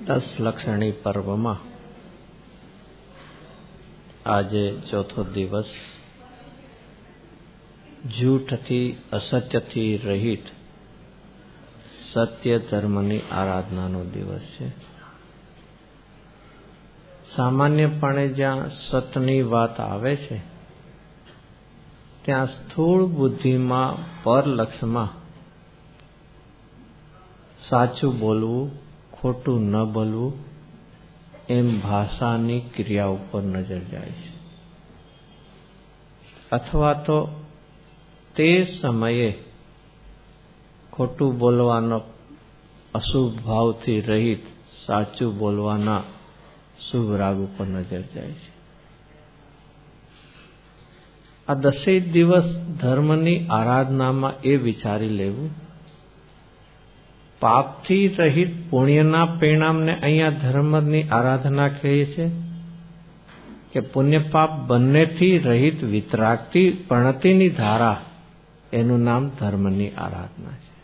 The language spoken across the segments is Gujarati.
દસ લક્ષણી પર્વમાં આજે ચોથો દિવસ જૂઠથી અસત્યથી રહિત સત્ય ધર્મની આરાધનાનો દિવસ છે. સામાન્યપણે જ્યાં સતની વાત આવે છે ત્યાં સ્થૂળ બુદ્ધિમાં પરલક્ષમાં સાચું બોલવું, ખોટું ન બોલવું એમ ભાષાની ક્રિયા ઉપર નજર જાય છે. અથવા તો તે સમયે ખોટું બોલવાનો અશુભ ભાવથી રહિત સાચું બોલવાના શુભ રાગ ઉપર નજર જાય છે. આ 10 દિવસ ધર્મની આરાધનામાં એ વિચારી લેવું, પાપથી રહિત પુણ્યના પરિણામને અહીંયા ધર્મની આરાધના કહીએ છે કે પુણ્ય પાપ બંનેથી રહિત વિતરાગથી પ્રણતિની ધારા, એનું નામ ધર્મની આરાધના છે.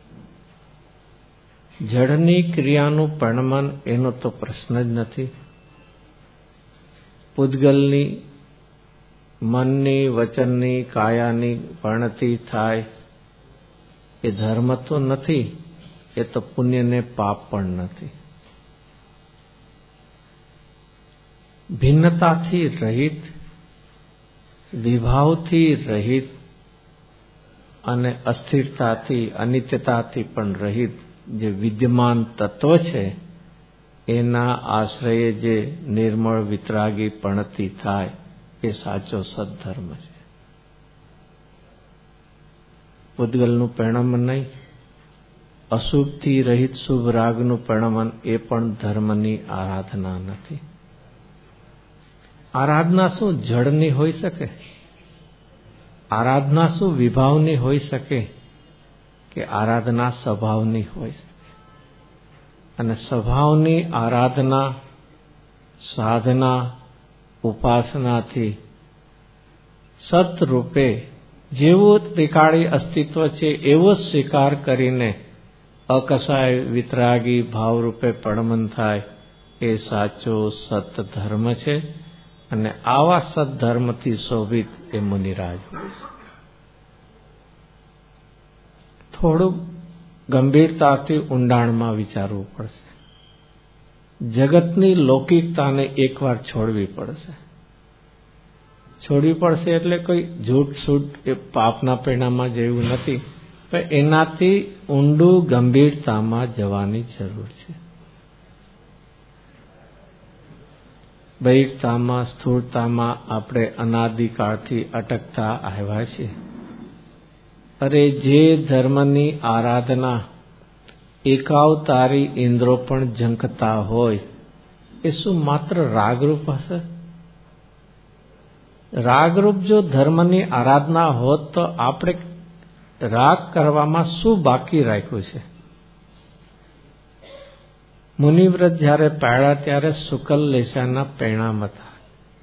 જડની ક્રિયાનું પરિણમન એનો તો પ્રશ્ન જ નથી. પૂતગલની મનની, વચનની, કાયાની પરિણતિ થાય એ ધર્મ તો નથી, એ તો પુણ્ય ને પાપ પણ નથી. ભિન્નતાથી રહિત, વિભાવથી રહિત અને અસ્થિરતાથી, અનિત્યતાથી પણ રહિત જે વિદ્યમાન તત્વ છે એના આશ્રયે જે નિર્મળ વિતરાગી પ્રણતિ થાય એ સાચો સદ્ધર્મ છે. પૂતગલનું પરિણમન નહીં, અશુભથી રહિત શુભ રાગનું પરિણમન એ પણ ધર્મની આરાધના નથી. આરાધના શું જડની હોઈ શકે? આરાધના શું વિભાવની હોઈ શકે? કે આરાધના સ્વભાવની હોઈ શકે. અને સ્વભાવની આરાધના, સાધના, ઉપાસનાથી સતરૂપે જેવું ત્રિકાળી અસ્તિત્વ છે એવો સ્વીકાર કરીને અકસાય વિતરાગી ભાવરૂપે પરિણમન થાય એ સાચો સત ધર્મ છે. અને આવા સદ્ધર્મથી શોભિત એ મુનિરાજ હોય છે. થોડું ગંભીરતાથી ઊંડાણમાં વિચારવું પડશે. જગતની લૌકિકતાને એકવાર છોડવી પડશે. છોડવી પડશે એટલે કોઈ જૂઠ છૂટ એ પાપના પરિણામમાં જેવું નથી, પણ એનાથી ઊંડું ગંભીરતામાં જવાની જરૂર છે. બહિર્તામાં, સ્થૂળતામાં આપણે અનાદિકાળથી અટકતા આવ્યા છીએ. અરે જે ધર્મની આરાધના એકાવતારી ઇન્દ્રો પણ ઝંખતા હોય એ શું માત્ર રાગરૂપ હશે? રાગરૂપ જો ધર્મની આરાધના હોત તો આપણે રાગ કરવામાં શું બાકી રાખ્યું છે? મુનિવ્રત જ્યારે પાળ્યા ત્યારે શુકલ લેશાના પરિણામ હતા.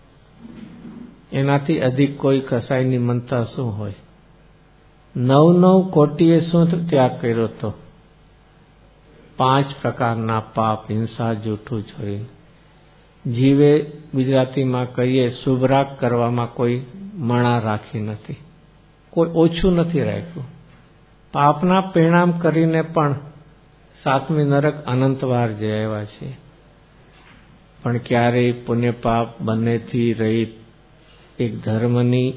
એનાથી અધિક કોઈ કસાયની મનતા શું હોય? 9 કોટીએ શું ત્યાગ કર્યો હતો? 5 પ્રકારના પાપ, હિંસા, જૂઠું છોડીને. જીવે ગુજરાતીમાં કહીએ શુભરાગ કરવામાં કોઈ મણા રાખી નથી, કોઈ ઓછું નથી રાખ્યું. પાપના પરિણામ કરીને પણ 7મી નરક અનંતવાર જઈ આવ્યા છે. પણ ક્યારેય પુણ્ય પાપ બંનેથી રહિત એક ધર્મની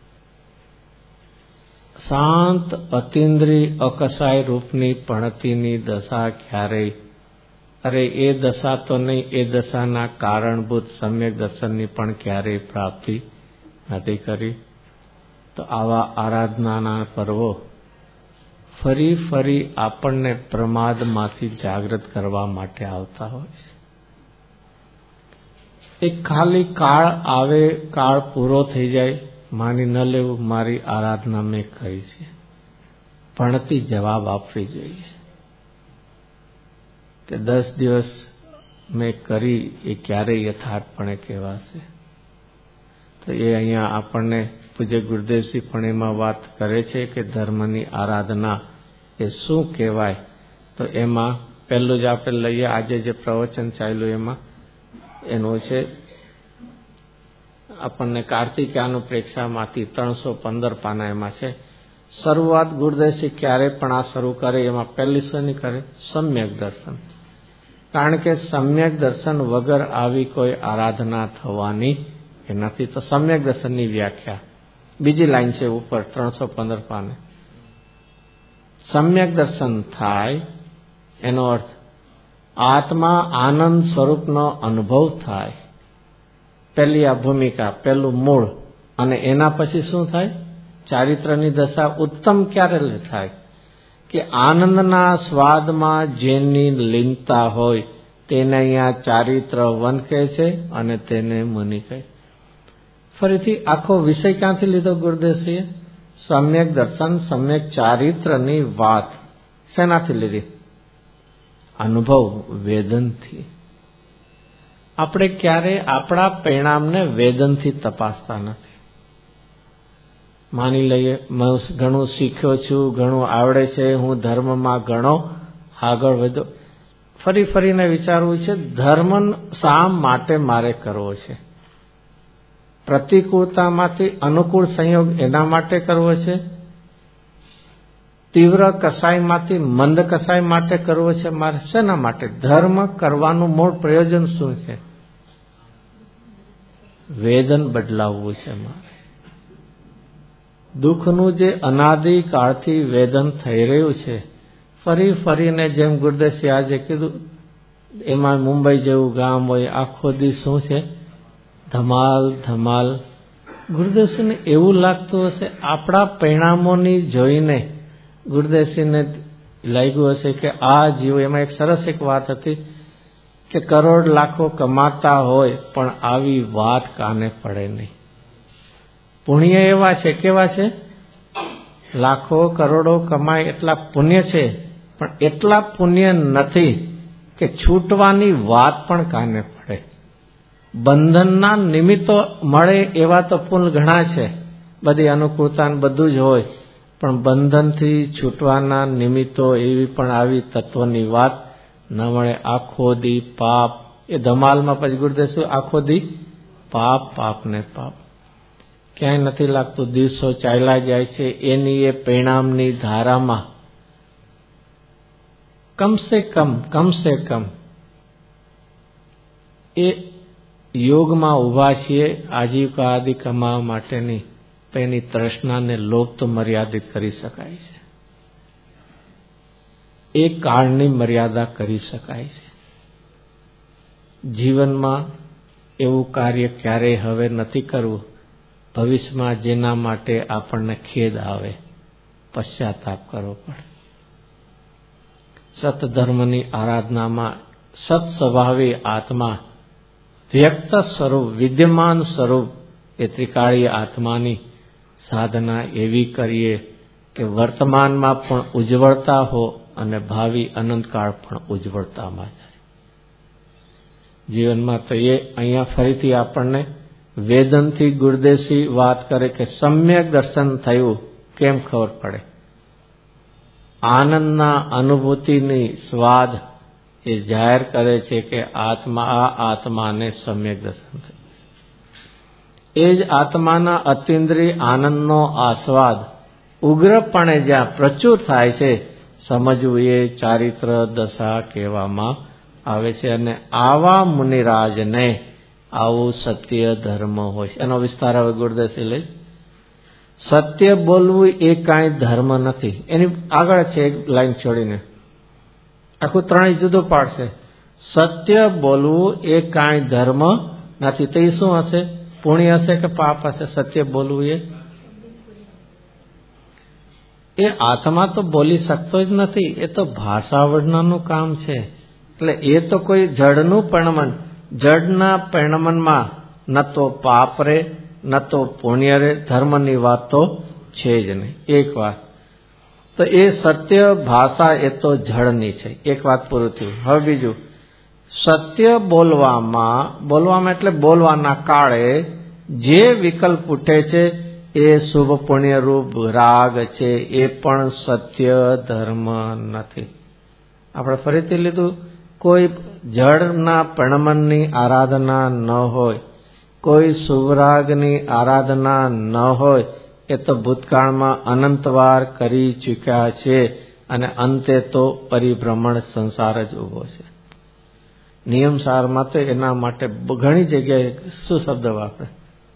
શાંત અતિન્દ્રિય અકસાય રૂપની પ્રણતિની દશા ક્યારેય, અરે એ દશા તો નહીં, એ દશાના કારણભૂત સમ્યક દર્શનની પણ ક્યારેય પ્રાપ્તિ નથી કરી. તો આવા આરાધનાના પર્વો ફરી ફરી આપણને પ્રમાદમાંથી જાગૃત કરવા માટે આવતા હોય છે. એક ખાલી કાળ આવે, કાળ પૂરો થઈ જાય, માની ન લેવું મારી આરાધના મેં કરી છે. ભણતી જવાબ આપવી જોઈએ કે 10 દિવસ મેં કરી એ ક્યારેય યથાર્થપણે કહેવાશે. તો એ અહીંયા આપણને પૂજ્ય ગુરુદેવસિંહ પણ એમાં વાત કરે છે કે ધર્મની આરાધના એ શું કહેવાય. તો એમાં પહેલું જ આપણે લઈએ, આજે જે પ્રવચન ચાલ્યું એમાં એનું છે આપણને કાર્તિકાનુપ્રેક્ષામાંથી 315 પાના એમાં છે. શરૂઆત ગુરુદેવજી ક્યારે પણ આ શરૂ કરે એમાં પહેલી શની કરે સમ્યક દર્શન. કારણ કે સમ્યક દર્શન વગર આવી કોઈ આરાધના થવાની એ નથી. તો સમ્યક દર્શનની વ્યાખ્યા બીજી લાઈન છે ઉપર 315 પાને. સમ્યક દર્શન થાય એનો અર્થ આત્મા આનંદ સ્વરૂપનો અનુભવ થાય. પહેલી આ ભૂમિકા, પહેલું મૂળ. અને એના પછી શું થાય? ચારિત્રની દશા ઉત્તમ ક્યારે થાય કે આનંદના સ્વાદમાં જેની લીનતા હોય તેને અહીંયા ચારિત્ર વન કહે છે અને તેને મુનિ કહે છે. ફરીથી આખો વિષય ક્યાંથી લીધો ગુરુદેવજીએ? સમ્યક દર્શન, સમ્યક ચારિત્રની વાત શેનાથી લીધી? અનુભવ, વેદનથી. આપણે ક્યારે આપણા પરિણામને વેદનથી તપાસતા નથી. માની લઈએ ઘણું શીખ્યો છું, ઘણું આવડે છે, હું ધર્મમાં ઘણો આગળ વધ્યો. ફરી ફરીને વિચારવું છે ધર્મ શા માટે મારે કરવો છે? પ્રતિકૂળતામાંથી અનુકૂળ સંયોગ એના માટે કરવો છે? તીવ્ર કસાયમાંથી મંદ કસાય માટે કરવો છે? મારે શેના માટે? ધર્મ કરવાનું મૂળ પ્રયોજન શું છે? વેદન બદલાવવું છે મારે. દુઃખનું જે અનાદિકાળથી વેદન થઈ રહ્યું છે, ફરી ફરીને જેમ ગુરુદેવજી આજે કીધું, એમાં મુંબઈ જેવું ગામ હોય, આખો દિવસ શું છે? ધમાલ ધમાલ. ગુરુદેવજીને એવું લાગતું હશે આપણા પરિણામોની જોઈને ગુરુદેવજીને લાગ્યું હશે કે આ જીવ, એમાં એક સરસ એક વાત હતી કે કરોડ લાખો કમાતા હોય પણ આવી વાત કાને પડે નહીં. પુણ્ય એવા છે, કેવા છે? લાખો કરોડો કમાય એટલા પુણ્ય છે, પણ એટલા પુણ્ય નથી કે છૂટવાની વાત પણ કાને પડે. બંધનના નિમિત્તો મળે એવા તો પુણ્ય ઘણા છે, બધી અનુકૂળતા બધું જ હોય, પણ બંધનથી છૂટવાના નિમિત્તો એવી પણ આવી તત્વની વાત ન મળે. આખો દી પાપ. એ ધમાલમાં પછી ગુરુદેવ શું? આખો દી પાપ, પાપ ને પાપ. ક્યાંય નથી લાગતું દિવસો ચાલ્યા જાય છે એની એ પરિણામની ધારામાં કમસે કમ એ યોગમાં ઉભા છીએ આજીવિકા આદિ કમાવા માટેની, એની તૃષ્ણાને લોભ તો મર્યાદિત કરી શકાય છે. એક કાળની મર્યાદા કરી શકાય છે. જીવનમાં એવું કાર્ય ક્યારેય હવે નથી કરવું ભવિષ્યમાં જેના માટે આપણને ખેદ આવે, પશ્ચાતાપ કરવો પડે. સતધર્મની આરાધનામાં સત સ્વભાવી આત્મા, વ્યક્ત સ્વરૂપ, વિદ્યમાન સ્વરૂપ એ ત્રિકાળી આત્માની સાધના એવી કરીએ કે વર્તમાનમાં પણ ઉજ્જવળતા હો અને ભાવિ અનંતકાળ પણ ઉજ્જવળતામાં જાય. જીવનમાં તો એ અહીંયા ફરીથી આપણને વેદનથી ગુરુદેવજી વાત કરે કે સમ્યક દર્શન થયું કેમ ખબર પડે? આનંદના અનુભૂતિની સ્વાદ એ જાહેર કરે છે કે આત્માને સમ્યક દર્શન થયું. એ જ આત્માના અતિન્દ્રિય આનંદનો આસ્વાદ ઉગ્રપણે જ્યાં પ્રચુર થાય છે, સમજવું એ ચારિત્ર દશા કહેવામાં આવે છે. અને આવા મુનિરાજને આવું સત્ય ધર્મ હોય છે. એનો વિસ્તાર હવે ગુરુદેવજી લઈશ. સત્ય બોલવું એ કાંઈ ધર્મ નથી. એની આગળ છે એક લાઈન છોડીને આખું ત્રણેય જુદું પાડશે. સત્ય બોલવું એ કાંઈ ધર્મ નથી. તો એ શું હશે? પુણ્ય હશે કે પાપ હશે? સત્ય બોલવું એ આત્મા તો બોલી શકતો જ નથી. એ તો ભાષા વર્ણનનું કામ છે. એટલે એ તો કોઈ જડનું પરિણમન. જડના પરિણમનમાં ન તો પાપ રે ન તો પુણ્ય રે. ધર્મની વાત તો છે જ નહીં. એક વાત તો એ સત્ય ભાષા એ તો જળની છે. એક વાત પૂરું થયું. હવે બીજું, સત્ય બોલવામાં એટલે બોલવાના કાળે જે વિકલ્પ ઉઠે છે એ શુભ પુણ્ય રૂપ રાગ છે. એ પણ સત્ય ધર્મ નથી. આપણે ફરીથી લીધું, કોઈ જળના પણમનની આરાધના ન હોય, કોઈ શુભરાગની આરાધના ન હોય, એ તો ભૂતકાળમાં અનંતવાર કરી ચૂક્યા છે અને અંતે તો પરિભ્રમણ સંસાર જ ઉભો છે. નિયમસારમાં તો એના માટે ઘણી જગ્યાએ શું શબ્દ વાપરે?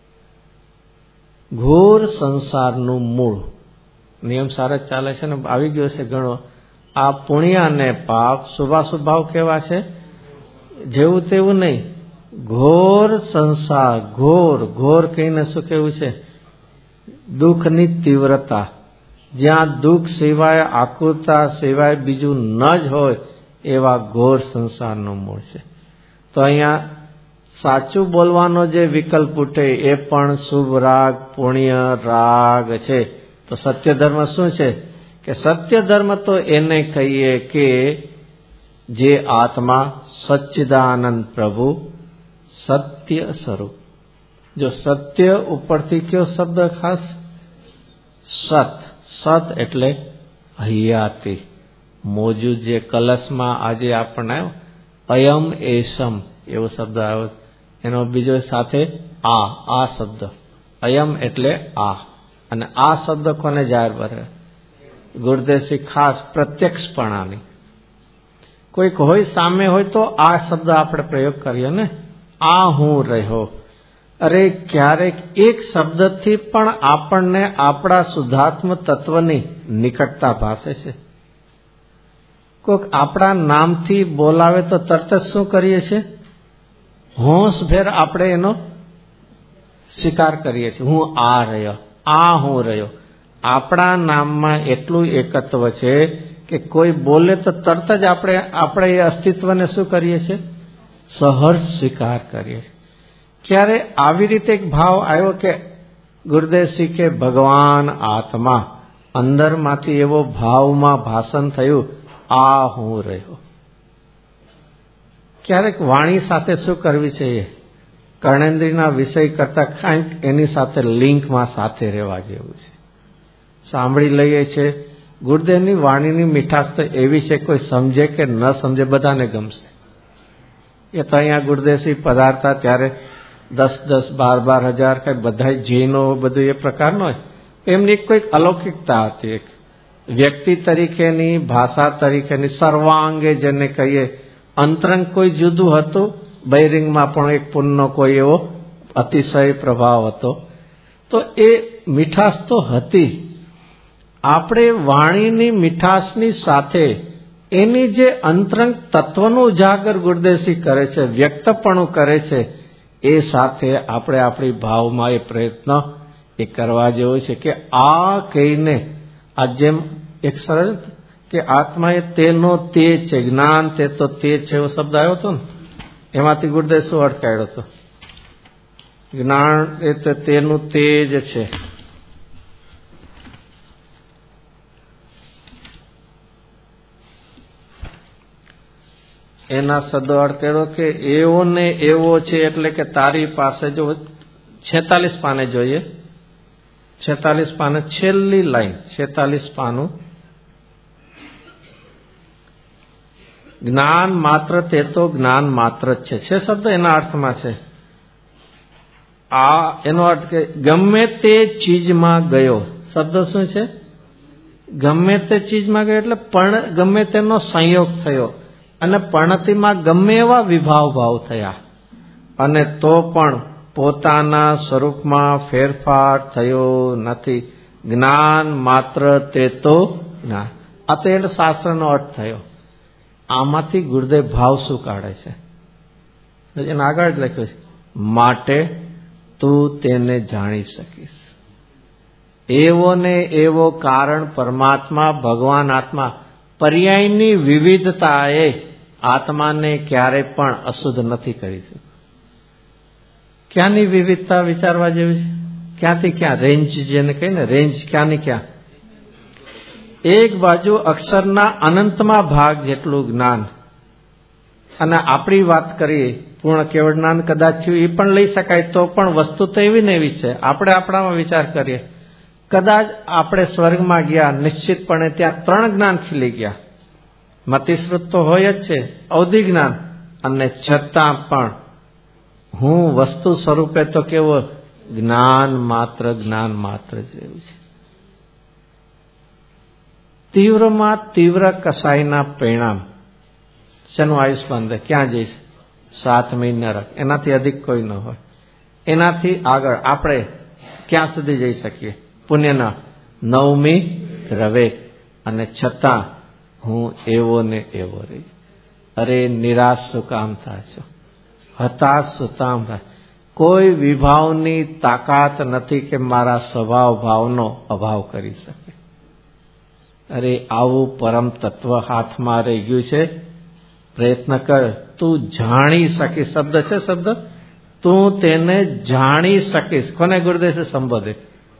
ઘોર સંસારનું મૂળ. નિયમસાર જ ચાલે છે ને, આવી ગયો છે ઘણો. આ પુણ્ય અને પાપ શુભાશુભાવ કેવા છે? જેવું તેવું નહીં, ઘોર સંસાર. ઘોર ઘોર કહીને શું કેવું છે? દુઃખની તીવ્રતા. જ્યાં દુઃખ સિવાય, આકુરતા સિવાય બીજું ન જ હોય એવા ઘોર સંસારનું મૂળ છે. તો અહીંયા સાચું બોલવાનો જે વિકલ્પ ઉઠે એ પણ શુભ રાગ, પુણ્ય રાગ છે. તો સત્ય ધર્મ શું છે? કે સત્ય ધર્મ તો એને કહીએ કે જે આત્મા સચ્ચિદાનંદ પ્રભુ સત્ય સ્વરૂપ. જો સત્ય ઉપરથી કયો શબ્દ ખાસ? સત. સત એટલે હૈયાતી, મોજૂદ. જે કલશમાં આજે આપણને આવ્યો અયમ એશમ એવો શબ્દ આવ્યો, એનો બીજો સાથે આ શબ્દ. અયમ એટલે આ, અને આ શબ્દ કોને જાહેર કરે? ગુરુદેવસિંહ ખાસ પ્રત્યક્ષપણાની. કોઈક હોય સામે હોય તો આ શબ્દ આપણે પ્રયોગ કરીએ ને, આ હું રહ્યો. અરે ક્યારેક એક શબ્દથી પણ આપણને આપણા શુદ્ધાત્મ તત્વની નિકટતા ભાસે છે. કોઈક આપણા નામથી બોલાવે તો તરત જ શું કરીએ છીએ? હોંશભેર આપણે એનો સ્વીકાર કરીએ છીએ. હું આ રહ્યો, આ હું રહ્યો. આપણા નામમાં એટલું એકત્વ છે કે કોઈ બોલે તો તરત જ આપણે એ અસ્તિત્વને શું કરીએ છીએ? સહર્ષ સ્વીકાર કરીએ છીએ. ક્યારે આવી રીતે એક ભાવ આવ્યો કે ગુરુદેવસિંહ કે ભગવાન આત્મા, અંદરમાંથી એવો ભાવમાં ભાષણ થયું, આ હું રહ્યો. ક્યારેક વાણી સાથે શું કરવી છે? કર્ણેન્દ્રિયના વિષય કરતા કંઈક એની સાથે લિંકમાં સાથે રહેવા જેવું છે. સાંભળી લઈએ છે. ગુરુદેવની વાણીની મીઠાશ તો એવી છે, કોઈ સમજે કે ન સમજે બધાને ગમશે. એ તો અહીંયા ગુરુદેવસિંહ પધારતા ત્યારે 10,000, 12,000 કઈ બધા જૈનો બધું એ પ્રકારનો હોય. એમની કોઈક અલૌકિકતા હતી. એક વ્યક્તિ તરીકેની, ભાષા તરીકેની, સર્વાંગે જેને કહીએ, અંતરંગ કોઈ જુદું હતું, બહિરંગમાં પણ એક પુનનો કોઈ એવો અતિશય પ્રભાવ હતો. તો એ મીઠાશ તો હતી. આપણે વાણીની મીઠાશની સાથે એની જે અંતરંગ તત્વનું ઉજાગર ગુરુદેવસિંહ કરે છે, વ્યક્તપણું કરે છે, એ સાથે આપણે આપણી ભાવમાં એ પ્રયત્ન એ કરવા જેવો છે કે આ કહીને, આ જેમ એક સરળ કે આત્મા એ તેનો તે છે, જ્ઞાન તે તો તે છે એવો શબ્દ આવ્યો હતો ને, એમાંથી ગુરુદેવ શું અર્થ કાઢ્યો હતો? જ્ઞાન એ તો તેનું તે જ છે. એના શબ્દો અર્થ કર્યો કે એવો ને એવો છે, એટલે કે તારી પાસે જો 46 પાને જોઈએ, 46 પાને છેલ્લી લાઈન, 46 પાનું. જ્ઞાન માત્ર તે તો જ્ઞાન માત્ર જ છે શબ્દ એના અર્થમાં છે. આ એનો અર્થ કે ગમે તે ચીજમાં ગયો. શબ્દ શું છે? ગમે તે ચીજમાં ગયો એટલે પણ ગમે તેનો સંયોગ થયો અને પણતિમાં ગમે એવા વિભાવ ભાવ થયા અને તો પણ પોતાના સ્વરૂપમાં ફેરફાર થયો નથી. જ્ઞાન માત્ર તે તો જ્ઞાન. આ તો એટલે શાસ્ત્રનો અર્થ થયો. આમાંથી ગુરુદેવ ભાવ શું કાઢે છે? એને આગળ જ લખ્યું છે, માટે તું તેને જાણી શકીશ. એવો ને એવો કારણ પરમાત્મા, ભગવાન આત્મા, પર્યાયની વિવિધતાએ આત્માને ક્યારે પણ અશુદ્ધ નથી કરી શકતું. ક્યાંની વિવિધતા વિચારવા જેવી છે? ક્યાંથી ક્યાં રેન્જ, જેને કહીએ ને રેન્જ, ક્યાંની ક્યાં. એક બાજુ અક્ષરના અનંતમાં ભાગ જેટલું જ્ઞાન, અને આપણી વાત કરીએ પૂર્ણ કેવળ જ્ઞાન કદાચ થયું એ પણ લઈ શકાય, તો પણ વસ્તુ તો એવી ને એવી છે. આપણે આપણામાં વિચાર કરીએ, કદાચ આપણે સ્વર્ગમાં ગયા, નિશ્ચિતપણે ત્યાં 3 જ્ઞાન ખીલી ગયા. મતિશ્રુત તો હોય જ છે, અવધિ જ્ઞાન, અને છતાં પણ હું વસ્તુ સ્વરૂપે તો કેવો જ્ઞાન માત્ર જ રહ્યું છે. તીવ્રમાં તીવ્ર કસાયના પરિણામ શેનું આયુષ્માન દે, ક્યાં જઈશ? 7મી નરક. એનાથી અધિક કોઈ ન હોય. એનાથી આગળ આપણે ક્યાં સુધી જઈ શકીએ? પુણ્યના 9મી રવેક. અને છતાં હું એવો ને એવો રહી. અરે નિરાશ શું કામ થાય છો? હતાશ શું કામ થાય? કોઈ વિભાવની તાકાત નથી કે મારા સ્વભાવ ભાવનો અભાવ કરી શકે. અરે આવું પરમ તત્વ હાથમાં રહી ગયું છે. પ્રયત્ન કર, તું જાણી શકીશ. શબ્દ છે, શબ્દ તું તેને જાણી શકીશ. કોને ગુરુદેવે સંબોધે?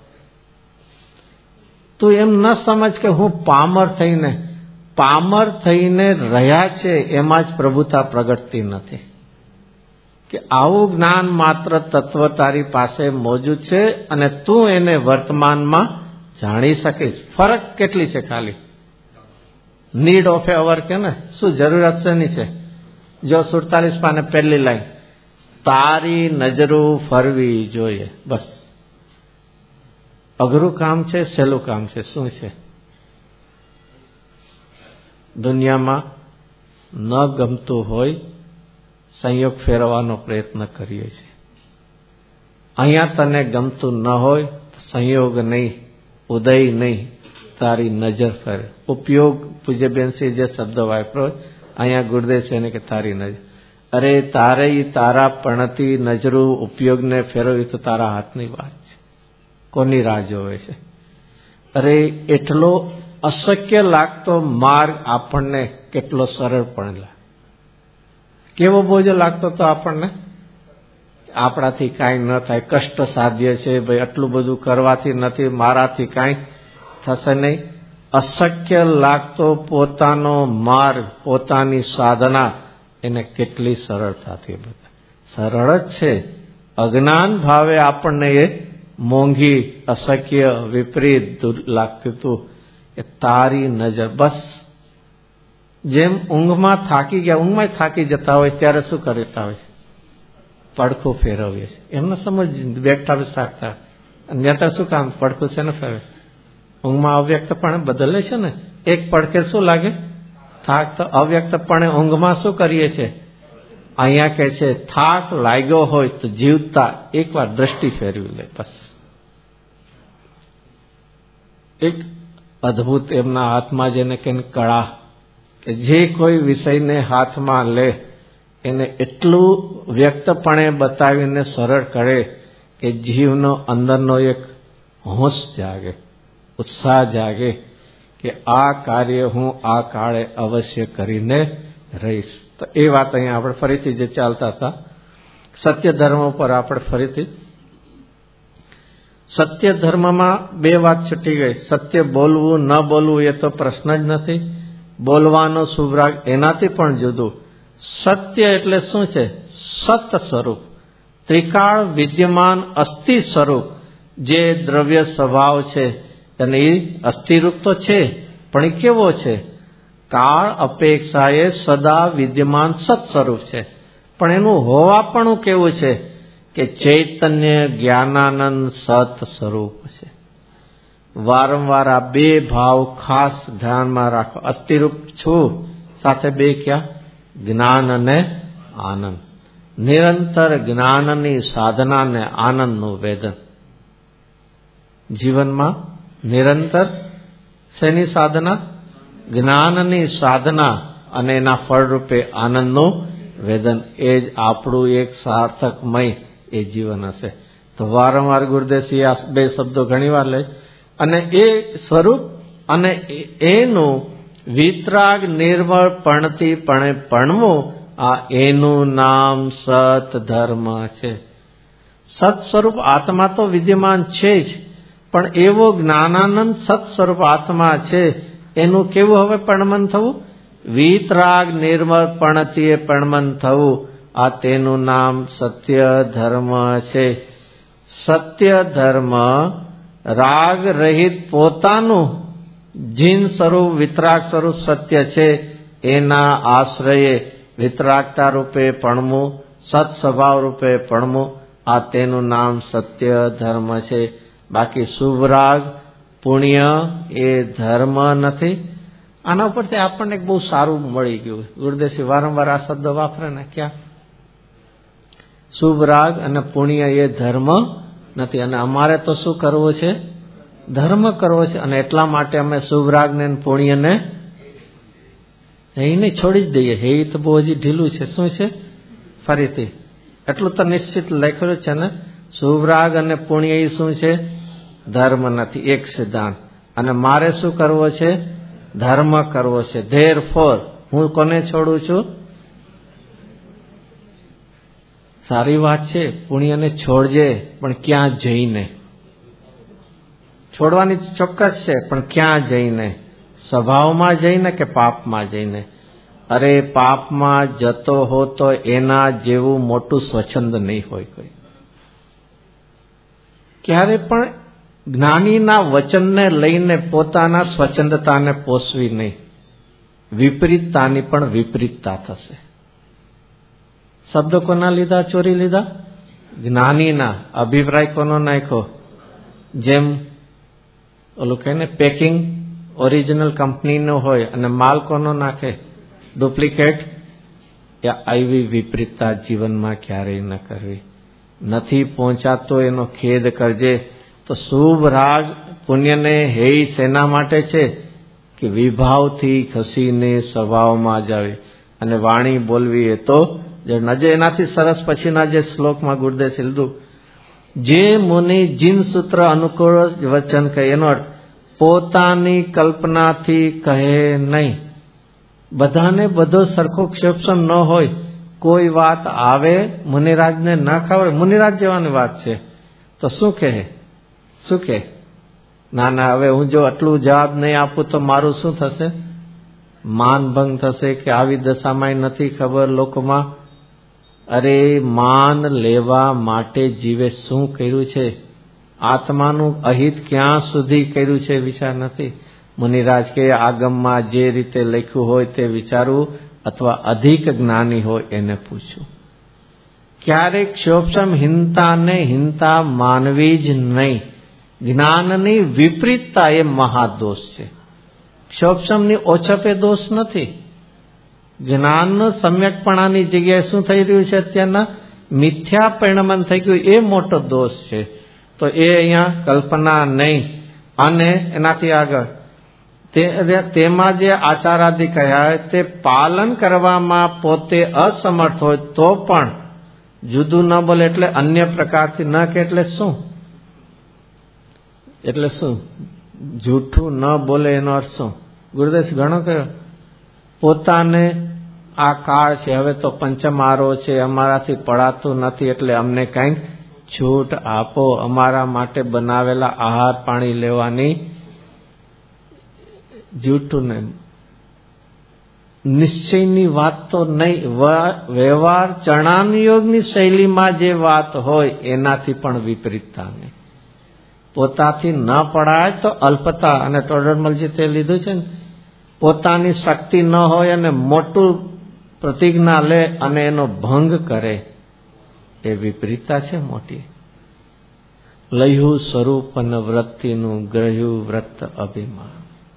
તું એમ ન સમજ કે હું પામર થઈને રહ્યા છે, એમાં જ પ્રભુતા પ્રગટતી નથી. કે આવું જ્ઞાન માત્ર તત્વ તારી પાસે મોજૂદ છે અને તું એને વર્તમાનમાં જાણી શકીશ. ફરક કેટલી છે? ખાલી નીડ ઓફ એ અવર કે ને, શું જરૂરિયાત શેની છે? જો 47 પાને પહેલી લાઈન, તારી નજરો ફરવી જોઈએ. બસ અઘરું કામ છે, સહેલું કામ છે? શું છે? દુનિયામાં ન ગમતું હોય સંયોગ ફેરવવાનો પ્રયત્ન કરીએ છીએ. અહીંયા તને ગમતું ન હોય તો સંયોગ નહીં, ઉદય નહીં, તારી નજર ફેરે. ઉપયોગ પૂજ્યબેનસિંહ જે શબ્દ વાપરો અહીંયા ગુરુદેવ છે એને કે તારી નજર. અરે તારે તારા પણતી નજરું ઉપયોગને ફેરવી તો તારા હાથની વાત છે. કોની રાહ જોવે છે? અરે એટલો અશક્ય લાગતો માર્ગ આપણને કેટલો સરળ પણ લાગે. કેવો બોજો લાગતો તો આપણને? આપણાથી કાંઈ ન થાય, કષ્ટ સાધ્ય છે ભાઈ, આટલું બધું કરવાથી નથી, મારાથી કાંઈ થશે નહીં. અશક્ય લાગતો પોતાનો માર્ગ, પોતાની સાધના એને કેટલી સરળતાથી બધા સરળ જ છે. અજ્ઞાન ભાવે આપણને એ મોંઘી, અશક્ય, વિપરીત લાગતું હતું. એ તારી નજર. બસ જેમ ઊંઘમાં થાકી ગયા, ઊંઘમાં થાકી જતા હોય ત્યારે શું કરતા હોય? પડખું ફેરવીએ છીએ. એમને સમજ બેઠા થાકતા, અન્યતા શું કામ? પડખું છે ને ફેરવે. ઊંઘમાં અવ્યક્તપણે બદલે છે ને. એક પડખે શું લાગે? થાક. તો અવ્યક્તપણે ઊંઘમાં શું કરીએ છીએ? અહીંયા કે છે થાક લાગ્યો હોય તો જીવતા એકવાર દ્રષ્ટિ ફેરવી લે. બસ એક અદ્ભુત એમના હાથમાં જેને કે કળા, કે જે કોઈ વિષયને હાથમાં લે એને એટલું વ્યક્તપણે બતાવીને સરળ કરે કે જીવનો અંદરનો એક હોશ જાગે, ઉત્સાહ જાગે કે આ કાર્ય હું આ કાળે અવશ્ય કરીને રહીશ. તો એ વાત અહીંયા આપણે ફરીથી જે ચાલતા હતા સત્ય ધર્મ ઉપર, આપણે ફરીથી સત્ય ધર્મમાં 2 વાત છૂટી ગઈ. સત્ય બોલવું ન બોલવું એ તો પ્રશ્ન જ નથી. બોલવાનો સુભરાગ એનાથી પણ જુદું. સત્ય એટલે શું છે? સત સ્વરૂપ, ત્રિકાળ વિદ્યમાન અસ્થિ સ્વરૂપ, જે દ્રવ્ય સ્વભાવ છે અને એ અસ્થિરૂપ તો છે, પણ એ કેવો છે? કાળ અપેક્ષાએ સદા વિદ્યમાન સત સ્વરૂપ છે. પણ એનું હોવાપણું કેવું છે? કે ચૈતન્ય જ્ઞાનાનંદ સત સ્વરૂપ છે. વારંવાર આ 2 ભાવ ખાસ ધ્યાનમાં રાખો. અસ્થિરૂપ છું, સાથે 2 ક્યાં? જ્ઞાન અને આનંદ. નિરંતર જ્ઞાનની સાધના ને આનંદનું વેદન. જીવનમાં નિરંતર શેની સાધના? જ્ઞાનની સાધના અને એના ફળરૂપે આનંદનું વેદન. એ જ આપણું એક સાર્થકમય એ જીવન હશે. તો વારંવાર ગુરુદેવસિંહ આ 2 શબ્દો ઘણીવાર લે. અને એ સ્વરૂપ અને એનું વિતરાગ નિર્મળ પણતીપણે પણવું, આ એનું નામ સત ધર્મ છે. સત સ્વરૂપ આત્મા તો વિદ્યમાન છે જ, પણ એવો જ્ઞાનાનંદ સત સ્વરૂપ આત્મા છે, એનું કેવું હવે પણમન થવું? વિતરાગ નિર્મળ પણતીએ પણમન થવું. આ તેનું નામ સત્ય ધર્મ છે. સત્ય ધર્મ રાગ રહિત પોતાનું જીન સ્વરૂપ, વિતરાગ સ્વરૂપ સત્ય છે. એના આશ્રયે વિતરાગતા રૂપે પણમું, સત સ્વભાવ રૂપે પણમું, આ તેનું નામ સત્ય ધર્મ છે. બાકી શુભ રાગ પુણ્ય એ ધર્મ નથી. આના ઉપરથી આપણને બહુ સારું મળી ગયું. ગુરુદેવજી વારંવાર આ શબ્દ વાપરે ને, ક્યાં શુભ રાગ અને પુણ્ય એ ધર્મ નથી. અને અમારે તો શું કરવું છે? ધર્મ કરવો છે. અને એટલા માટે અમે શુભ રાગને પુણ્યને એને છોડી જ દઈએ. હે તો બહુ હજી ઢીલું છે. શું છે? ફરીથી એટલું તો નિશ્ચિત લખેલું છે ને, શુભ રાગ અને પુણ્ય એ શું છે? ધર્મ નથી. એક સિદ્ધાંત. અને મારે શું કરવો છે? ધર્મ કરવો છે. ધેરફોર હું કોને છોડું છું? સારી વાત છે, પુણ્યને છોડજે, પણ ક્યાં જઈને? છોડવાની ચોક્કસ છે, પણ ક્યાં જઈને? સ્વભાવમાં જઈને કે પાપમાં જઈને? અરે પાપમાં જતો હો તો એના જેવું મોટું સ્વચ્છંદ નહીં હોય કોઈ. ક્યારે પણ જ્ઞાનીના વચનને લઈને પોતાના સ્વચ્છંદતાને પોષવી નહીં. વિપરીતતાની પણ વિપરીતતા થશે. શબ્દ કોના લીધા ચોરી લીધા? જ્ઞાનીના. અભિપ્રાય કોનો નાખ્યો? જેમ ઓલું કહે ને, પેકિંગ ઓરિજિનલ કંપનીનો હોય અને માલ કોનો નાખે? ડુપ્લિકેટ. આવી વિપરીતતા જીવનમાં ક્યારેય ન કરવી. નથી પહોંચાતો એનો ખેદ કરજે. તો શુભ રાગ પુણ્યને હેય શેના માટે છે? કે વિભાવથી ખસીને સ્વભાવમાં જ આવે. અને વાણી બોલવી એ તો એનાથી સરસ પછીના જે શ્લોકમાં ગુરુદેવે લીધું, જે મુનિ જીન સૂત્ર અનુકૂળ વચન કહે, એનો અર્થ પોતાની કલ્પનાથી કહે નહીં. બધાને બધો સરખો ક્ષેપસમ ન હોય. કોઈ વાત આવે મુનિરાજને ન ખબર, મુનિરાજ જેવાની વાત છે તો શું કહે? શું કહે? ના ના, હવે હું જો આટલું જવાબ નહીં આપું તો મારું શું થશે? માનભંગ થશે કે આવી દશામાં નથી ખબર લોકોમાં. અરે માન લેવા માટે જીવે શું કર્યું છે? આત્માનું અહિત ક્યાં સુધી કર્યું છે વિચાર નથી. મુનિરાજ કે આગમમાં જે રીતે લખ્યું હોય તે વિચારવું, અથવા અધિક જ્ઞાની હોય એને પૂછવું. ક્યારેક ક્ષોભસમ હિંતાને હિંતા માનવી જ નહીં. જ્ઞાનની વિપરીતતા એ મહાદોષ છે. ક્ષોભસમની ઓછપે દોષ નથી. જ્ઞાનનો સમ્યકપણાની જગ્યાએ શું થઈ રહ્યું છે? અત્યારના મિથ્યા પરિણમન થઈ ગયું, એ મોટો દોષ છે. તો એ અહીંયા કલ્પના નહીં. અને એનાથી આગળ તેમાં જે આચારાદિ કહ્યા તે પાલન કરવામાં પોતે અસમર્થ હોય તો પણ જુદું ન બોલે. એટલે અન્ય પ્રકારથી ન કે એટલે શું? એટલે શું? જૂઠું ન બોલે એનો અર્થ શું? ગુરુદેવ ઘણો કહ્યો. પોતાને આ કાળ છે, હવે તો પંચમારો છે, અમારાથી પડાતું નથી, એટલે અમને કંઈક છૂટ આપો. અમારા માટે બનાવેલા આહાર પાણી લેવાની જૂઠું નહીં. નિશ્ચયની વાત તો નહીં, વ્યવહાર ચરણાનુયોગની શૈલીમાં જે વાત હોય એનાથી પણ વિપરીતતા નહીં. પોતાથી ન પડાય તો અલ્પતા. અને ટોડરમલજી તે લીધું છે ને, પોતાની શક્તિ ન હોય અને મોટું પ્રતિજ્ઞા લે અને એનો ભંગ કરે, એ વિપરીતતા છે મોટી. લયું સ્વરૂપ અને વૃત્તિનું ગ્રહ્યું વ્રત અભિમાન.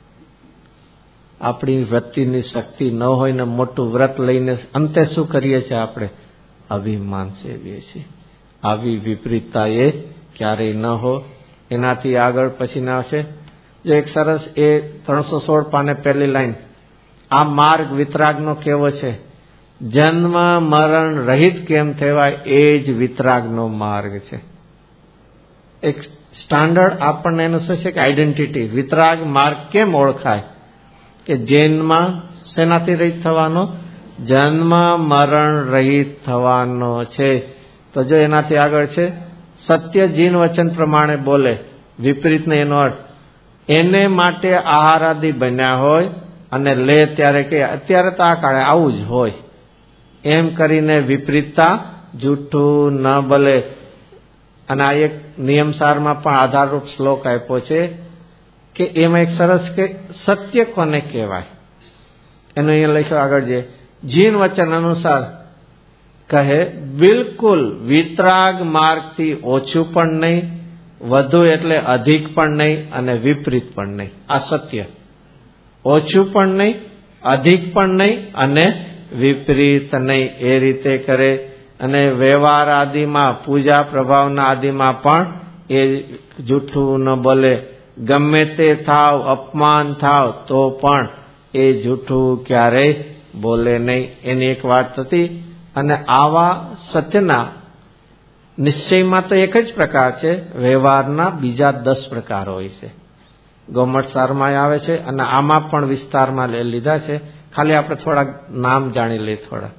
આપણી વૃત્તિની શક્તિ ન હોય ને મોટું વ્રત લઈને અંતે શું કરીએ છીએ? આપણે અભિમાન સેવીએ છીએ. આવી વિપરીતતા એ ક્યારેય ન હો. એનાથી આગળ પછી ના આવશે જો એક સરસ, એ 316 પાને પહેલી લાઈન. આ માર્ગ વિતરાગનો કેવો છે? જન્મ મરણ રહિત કેમ થવાય, એ જ વિતરાગનો માર્ગ છે. એક સ્ટાન્ડર્ડ આપણને એનું શું છે કે આઈડેન્ટિટી. વિતરાગ માર્ગ કેમ ઓળખાય? કે જન્મ શેનાથી રહિત થવાનો? જન્મ મરણ રહિત થવાનો છે. તો જો એનાથી આગળ છે સત્ય જીન વચન પ્રમાણે બોલે, વિપરીતને એનો અર્થ એને માટે આહાર આદિ બન્યા હોય અને લે ત્યારે કે અત્યારે તો આ કાળે આવું જ હોય એમ કરીને વિપરીતતા, જૂઠું ન બોલે. અને આ એક નિયમસારમાં પણ આધારરૂપ શ્લોક આપ્યો છે કે એમાં એક સરસ કે સત્ય કોને કહેવાય? એનું અહીંયા લખ્યું આગળ જે જીન વચન અનુસાર કહે બિલકુલ વિતરાગ માર્ગથી ઓછું પણ નહીં, વધુ એટલે અધિક પણ નહીં અને વિપરીત પણ નહીં. આ સત્ય. ઓછું પણ નહીં, અધિક પણ નહીં અને વિપરીત નહીં. એ રીતે કરે. અને વ્યવહાર આદિમાં, પૂજા પ્રભાવના આદિમાં પણ એ જૂઠું ન બોલે. ગમે તે થાવ, અપમાન થાવ તો પણ એ જૂઠું ક્યારેય બોલે નહીં. એની એક વાત હતી. અને આવા સત્યના નિશ્ચયમાં તો એક જ પ્રકાર છે, વ્યવહારના બીજા 10 પ્રકાર હોય છે. ગૌમઠ સારમાં આવે છે અને આમાં પણ વિસ્તારમાં લીધા છે. ખાલી આપણે થોડા નામ જાણી લઈએ. થોડા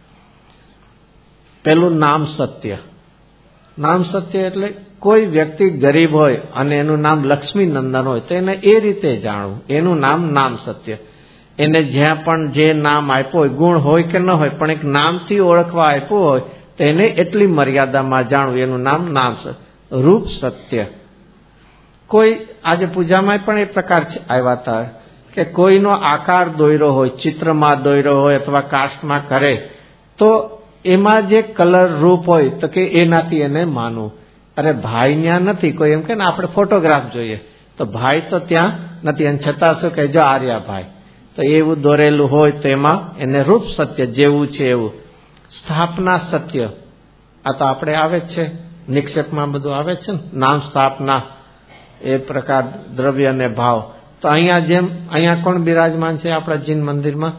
પેલું નામ સત્ય. નામ સત્ય એટલે કોઈ વ્યક્તિ ગરીબ હોય અને એનું નામ લક્ષ્મી નંદન હોય તો એને એ રીતે જાણવું, એનું નામ સત્ય. એને જ્યાં પણ જે નામ આપ્યું હોય, ગુણ હોય કે ન હોય, પણ એક નામથી ઓળખવા આપ્યું હોય તો એને એટલી મર્યાદામાં જાણવું, એનું નામ સત્ય. રૂપ સત્ય. કોઈ આજે પૂજામાં પણ એ પ્રકાર આવ્યા હતા કે કોઈનો આકાર દોર્યો હોય, ચિત્રમાં દોર્યો હોય અથવા કાસ્ટમાં કરે તો એમાં જે કલર રૂપ હોય તો કે એનાથી એને માનવું. અરે ભાઈ ત્યાં નથી, કોઈ એમ કે ને આપણે ફોટોગ્રાફ જોઈએ તો ભાઈ તો ત્યાં નથી, અને છતાં શું કહે જો આર્યા ભાઈ, તો એવું દોરેલું હોય તો એમાં એને રૂપ સત્ય જેવું છે એવું. સ્થાપના સત્ય. આ તો આપણે આવે જ છે, નિક્ષેપમાં બધું આવે છે ને, નામ સ્થાપના એ પ્રકાર, દ્રવ્ય અને ભાવ. તો અહીંયા કોણ બિરાજમાન છે આપણા જીન મંદિરમાં?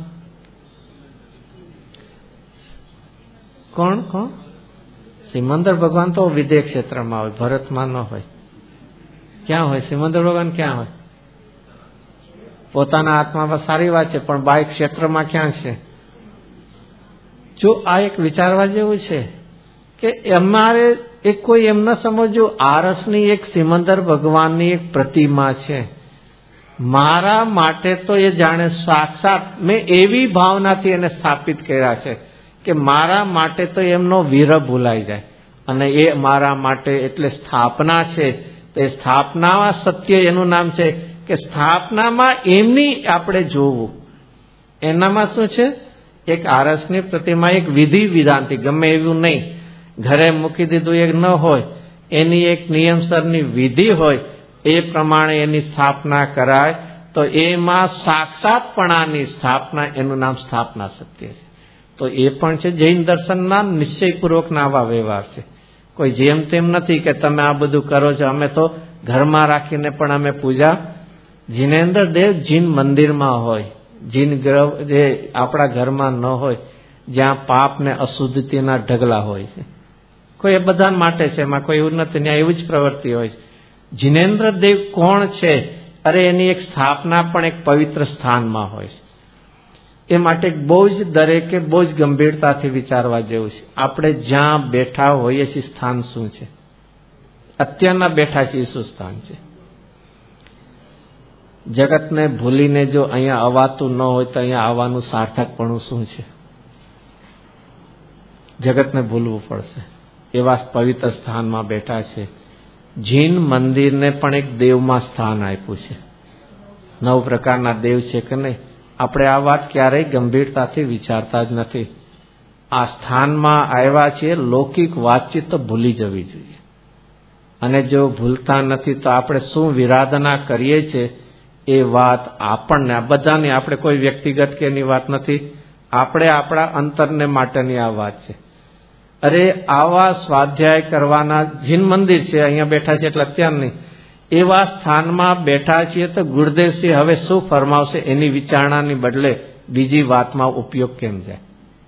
કોણ? સિમંદર ભગવાન તો વિદેહ ક્ષેત્રમાં હોય, ભરતમાં ન હોય. ક્યાં હોય સિમંદર ભગવાન? ક્યાં હોય? પોતાના આત્મામાં સારી વાત છે, પણ બાહ્ય ક્ષેત્રમાં ક્યાં છે? જો આ એક વિચારવા જેવું છે કે અમારે એક કોઈ એમ ન સમજવું, આરસની એક સિમંદર ભગવાનની એક પ્રતિમા છે. મારા માટે તો એ જાણે સાક્ષાત મેં એવી ભાવનાથી એને સ્થાપિત કર્યા છે કે મારા માટે તો એમનો વિરહ ભૂલાઈ જાય. અને એ મારા માટે એટલે સ્થાપના છે. તે સ્થાપનામાં સત્ય એનું નામ છે કે સ્થાપનામાં એમની આપણે જોવું. એનામાં શું છે? એક આરસની પ્રતિમા એક વિધિ વિધાનથી, ગમે એવું નહીં, ઘરે મૂકી દીધું એ ન હોય, એની એક નિયમસરની વિધિ હોય, એ પ્રમાણે એની સ્થાપના કરાય તો એમાં સાક્ષાતપણાની સ્થાપના, એનું નામ સ્થાપના સત્ય છે. તો એ પણ છે જૈન દર્શનના નિશ્ચયપૂર્વકના આવા વ્યવહાર છે. કોઈ જેમ તેમ નથી કે તમે આ બધું કરો છો. અમે તો ઘરમાં રાખીને પણ અમે પૂજા જીનેન્દ્ર દેવ જીન મંદિરમાં હોય, જીન ગ્રહ જે આપણા ઘરમાં ન હોય, જ્યાં પાપ ને અશુદ્ધતિના ઢગલા હોય છે. કોઈ એ બધા માટે છે, એમાં કોઈ એવું નથી, ત્યાં એવું જ પ્રવૃત્તિ હોય છે. જીનેન્દ્ર દેવ કોણ છે? અરે એની એક સ્થાપના પણ એક પવિત્ર સ્થાનમાં હોય છે. એ માટે બહુ જ દરેકે બહુ જ ગંભીરતાથી વિચારવા જેવું છે. આપણે જ્યાં બેઠા હોઈએ છીએ સ્થાન શું છે? અત્યારના બેઠા છીએ શું સ્થાન છે? જગતને ભૂલીને જો અહીંયા અવાતું ન હોય તો અહીંયા આવવાનું સાર્થકપણું શું છે? જગતને ભૂલવું પડશે. એવા પવિત્ર સ્થાનમાં બેઠા છે. જીન મંદિરને પણ એક દેવમાં સ્થાન આપ્યું છે. 9 પ્રકારના દેવ છે કે નહીં? આપણે આ વાત ક્યારેય ગંભીરતાથી વિચારતા જ નથી. આ સ્થાનમાં આવ્યા છીએ, લૌકિક વાતચીત તો ભૂલી જવી જોઈએ. અને જો ભૂલતા નથી તો આપણે શું વિરાધના કરીએ છીએ એ વાત આપણને, આ બધાની, આપણે કોઈ વ્યક્તિગત કે એની વાત નથી, આપણે આપણા અંતરને માટેની આ વાત છે. અરે આવા સ્વાધ્યાય કરવાના જીન મંદિર છે, અહીંયા બેઠા છે એટલે અત્યાર નહીં, એવા સ્થાનમાં બેઠા છીએ તો ગુરુદેવસિંહ હવે શું ફરમાવશે એની વિચારણાની બદલે બીજી વાતમાં ઉપયોગ કેમ જાય?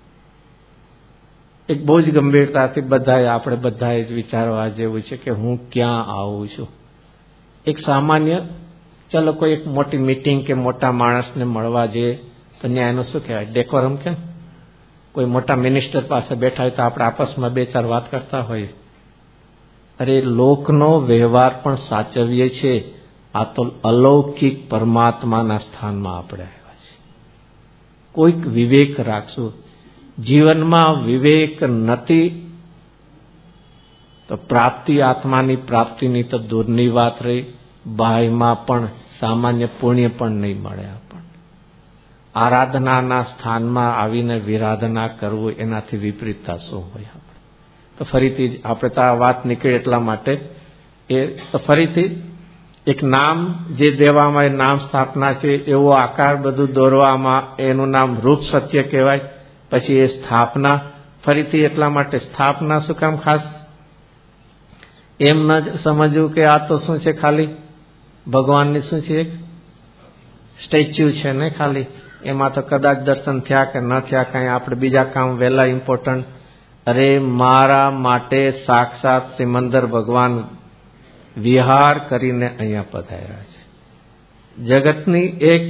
એક બહુ જ ગંભીરતાથી આપણે બધાએ જ વિચારવા જેવું છે કે હું ક્યાં આવું છું. એક સામાન્ય, ચલો કોઈ એક મોટી મીટિંગ કે મોટા માણસને મળવા જઈએ તો ત્યાં એનું શું કહેવાય? ડેકોરમ કેમ? કોઈ મોટા મિનિસ્ટર પાસે બેઠા હોય તો આપણે આપસમાં 2-4 વાત કરતા હોઈએ. અરે લોકનો વ્યવહાર પણ સાચવીએ છીએ. આ તો અલૌકિક પરમાત્માના સ્થાનમાં આપણે આવ્યા છીએ. કોઈક વિવેક રાખશું. જીવનમાં વિવેક નથી તો પ્રાપ્તિ, આત્માની પ્રાપ્તિની તો દૂરની વાત રહી, બાહ્યમાં પણ સામાન્ય પુણ્ય પણ નહીં મળે આપણને. આરાધનાના સ્થાનમાં આવીને વિરાધના કરવું એનાથી વિપરીતતા શું હોય? આપણે તો ફરીથી આપણે તો આ વાત નીકળે એટલા માટે એ તો ફરીથી એક નામ જે દેવામાં નામ સ્થાપના છે એવો આકાર બધું દોરવામાં એનું નામ રૂપ સત્ય કહેવાય. પછી એ સ્થાપના ફરીથી એટલા માટે સ્થાપના શું કામ ખાસ એમ ન સમજવું કે આ તો શું છે, ખાલી ભગવાનની શું છે, એક સ્ટેચ્યુ છે ને ખાલી, એમાં તો કદાચ દર્શન થયા કે ન થયા, કઈ આપણે બીજા કામ વહેલા ઇમ્પોર્ટન્ટ. અરે મારા માટે સાક્ષાત સિમંદર ભગવાન વિહાર કરીને અહીંયા પધાર્યા છે. જગતની એક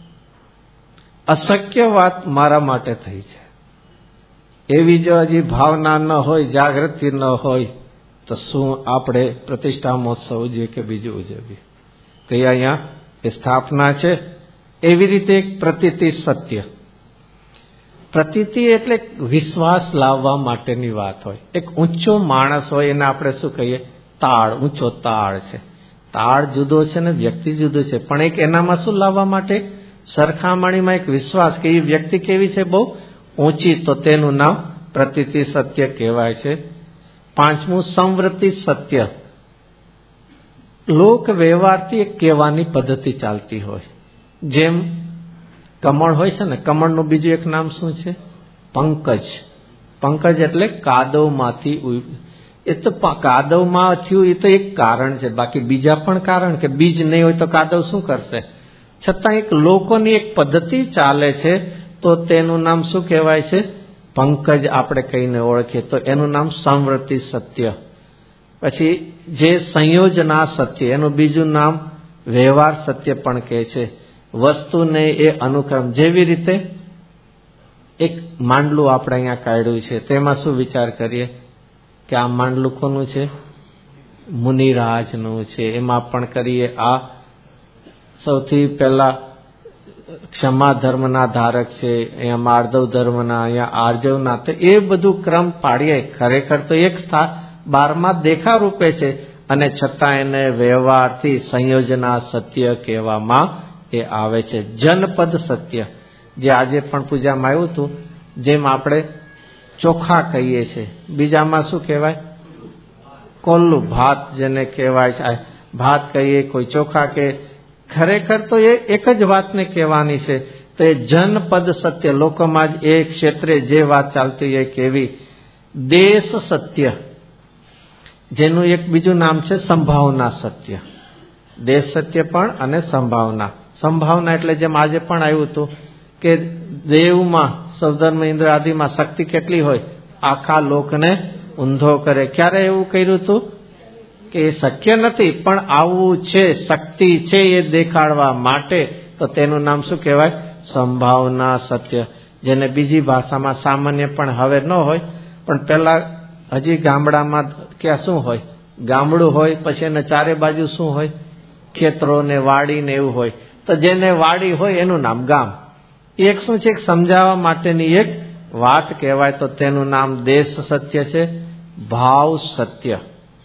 અશક્ય વાત મારા માટે થઈ છે. એવી જો હજી ભાવના ન હોય, જાગૃતિ ન હોય, તો શું આપણે પ્રતિષ્ઠા મહોત્સવ ઉજવીએ કે બીજું ઉજવીએ? તો અહીંયા એ સ્થાપના છે. એવી રીતે એક પ્રતીતિ સત્ય. પ્રતીતિ એટલે વિશ્વાસ લાવવા માટેની વાત હોય. એક ઊંચો માણસ હોય એને આપણે શું કહીએ? તાળ, ઊંચો તાળ છે. તાળ જુદો છે ને વ્યક્તિ જુદો છે, પણ એક એનામાં શું લાવવા માટે? સરખામણીમાં એક વિશ્વાસ કે એ વ્યક્તિ કેવી છે, બહુ ઊંચી, તો તેનું નામ પ્રતીતિ સત્ય કહેવાય છે. પાંચમું સંવૃત્તિ સત્ય. લોક વ્યવહારથી એક કહેવાની પદ્ધતિ ચાલતી હોય. જેમ કમળ હોય છે ને, કમળનું બીજું એક નામ શું છે? પંકજ. પંકજ એટલે કાદવમાંથી. એ તો કાદવમાં થયું એ તો એક કારણ છે, બાકી બીજા પણ કારણ કે બીજ નહીં હોય તો કાદવ શું કરશે? છતાં એક લોકોની એક પદ્ધતિ ચાલે છે, તો તેનું નામ શું કહેવાય છે? પંકજ આપણે કહીને ઓળખીએ તો એનું નામ સંવૃત્તિ સત્ય. પછી જે સંયોજના સત્ય, એનું બીજું નામ વ્યવહાર સત્ય પણ કહે છે. વસ્તુને એ અનુક્રમ, જેવી રીતે એક માંડલું આપણે અહીંયા કાઢ્યું છે, તેમાં શું વિચાર કરીએ કે આ માંડલું કોનું છે? મુનિરાજનું છે. એમાં પણ કરીએ આ સૌથી પહેલા ક્ષમા ધર્મના ધારક છે, અહીંયા માર્દવ ધર્મના, અહીંયા આર્જવના. તો એ બધું ક્રમ પાડીએ. ખરેખર તો એક સ્થાન 12માં દેખા રૂપે છે, અને છતાં એને વ્યવહારથી સંયોજના સત્ય કહેવામાં એ આવે છે. જનપદ સત્ય, જે આજે પણ પૂજામાં આવ્યું હતું, જેમ આપણે ચોખા કહીએ છીએ, બીજામાં શું કહેવાય? કોલ્લું, ભાત જેને કહેવાય છે, ભાત કહીએ, કોઈ ચોખા કે. ખરેખર તો એ એક જ વાતને કહેવાની છે. તો એ જનપદ સત્ય, લોકોમાં જ એ ક્ષેત્રે જે વાત ચાલતી હોય કેવી. દેશ સત્ય, જેનું એક બીજું નામ છે સંભાવના સત્ય. દેશ સત્ય પણ અને સંભાવના. સંભાવના એટલે જેમ આજે પણ આવ્યું હતું કે દેવમાં સૌધર્મ ઇન્દ્ર આદિમાં શક્તિ કેટલી હોય? આખા લોકને ઊંધો કરે. ક્યારે એવું કર્યું હતું કે એ શક્ય નથી, પણ આવું છે, શક્તિ છે એ દેખાડવા માટે, તો તેનું નામ શું કહેવાય? સંભાવના સત્ય. જેને બીજી ભાષામાં સામાન્ય પણ હવે ન હોય, પણ પેલા હજી ગામડામાં ક્યાં શું હોય? ગામડું હોય, પછી એને ચારે બાજુ શું હોય? ખેતરો ને વાડી ને એવું હોય. તો જેને વાડી હોય એનું નામ ગામ. એક શું છે? સમજાવવા માટેની એક વાત કહેવાય, તો તેનું નામ દેશ સત્ય છે. ભાવ સત્ય.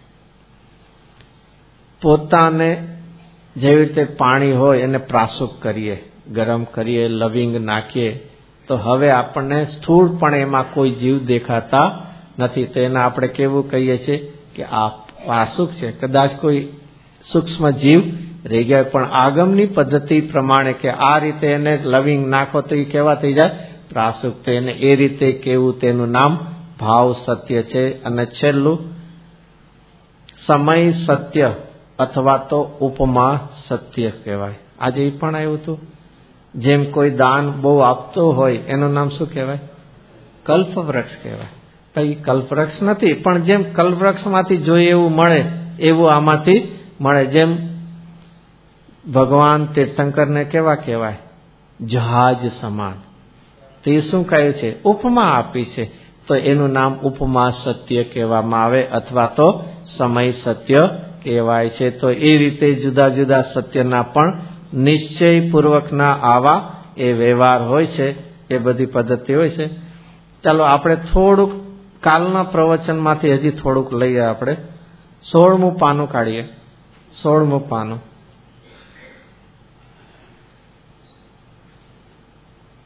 પોતાને જેવી રીતે પાણી હોય એને પ્રાસુક કરીએ, ગરમ કરીએ, લવિંગ નાખીએ, તો હવે આપણને સ્થૂળ પણ એમાં કોઈ જીવ દેખાતા નથી. તો એને આપણે કેવું કહીએ છીએ કે આ પ્રાસુક છે. કદાચ કોઈ સૂક્ષ્મ જીવ રહી ગયા, પણ આગમની પદ્ધતિ પ્રમાણે કે આ રીતે એને લવિંગ નાખો તો એ કેવા થઈ જાય? પ્રાસુક. તો એને એ રીતે કેવું, તેનું નામ ભાવ સત્ય છે. અને છેલ્લું સમય સત્ય અથવા તો ઉપમા સત્ય કહેવાય. આજે એ પણ આવ્યું હતું. જેમ કોઈ દાન બહુ આપતો હોય એનું નામ શું કહેવાય? કલ્પવૃક્ષ કહેવાય. ભાઈ કલ્પવૃક્ષ નથી, પણ જેમ કલ્પવૃક્ષમાંથી જોઈએ એવું મળે એવું આમાંથી મળે. જેમ ભગવાન તીર્થંકરને કેવા કહેવાય? જહાજ સમાન. તો એ શું કહે છે? ઉપમા આપી છે. તો એનું નામ ઉપમા સત્ય કહેવામાં આવે, અથવા તો સમય સત્ય કહેવાય છે. તો એ રીતે જુદા જુદા સત્યના પણ નિશ્ચયપૂર્વકના આવા એ વ્યવહાર હોય છે, એ બધી પદ્ધતિ હોય છે. ચાલો આપણે થોડુંક કાલના પ્રવચનમાંથી હજી થોડુંક લઈએ. આપણે 16મું પાનું કાઢીએ. 16મું પાનું.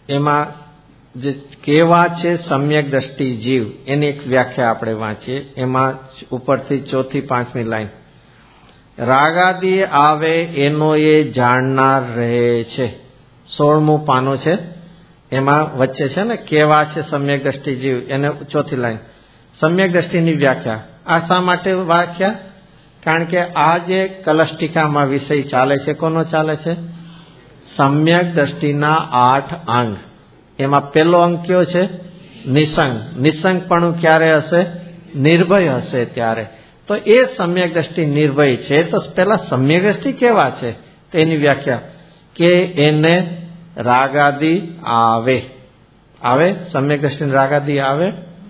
એમાં જે કેવા છે સમ્યક દ્રષ્ટિ જીવ, એની એક વ્યાખ્યા આપણે વાંચીએ. એમાં ઉપરથી 4 થી 5મી લાઈન, રાગાદિ આવે એનો એ જાણનાર રહે છે. 16મું પાનું છે, એમાં વચ્ચે છે ને કેવા છે સમ્યક દ્રષ્ટિ જીવ, એને 4થી લાઈન સમ્યક દ્રષ્ટિની વ્યાખ્યા. આ શા માટે વ્યાખ્યા? કારણ કે આ જે કલશ વિષય ચાલે છે, કોનો ચાલે છે? સમ્યક દ્રષ્ટિના 8 અંગ. એમાં પહેલો અંગ કયો છે? નિસંગ. નિસંગપણું ક્યારે હશે? નિર્ભય હશે ત્યારે. તો એ સમ્યક દ્રષ્ટિ નિર્ભય છે. તો પેલા સમ્યક દ્રષ્ટિ કેવા છે તેની વ્યાખ્યા કે એને રાગાદિ આવે. આવે સમ્યક દ્રષ્ટિ રાગાદિ આવે.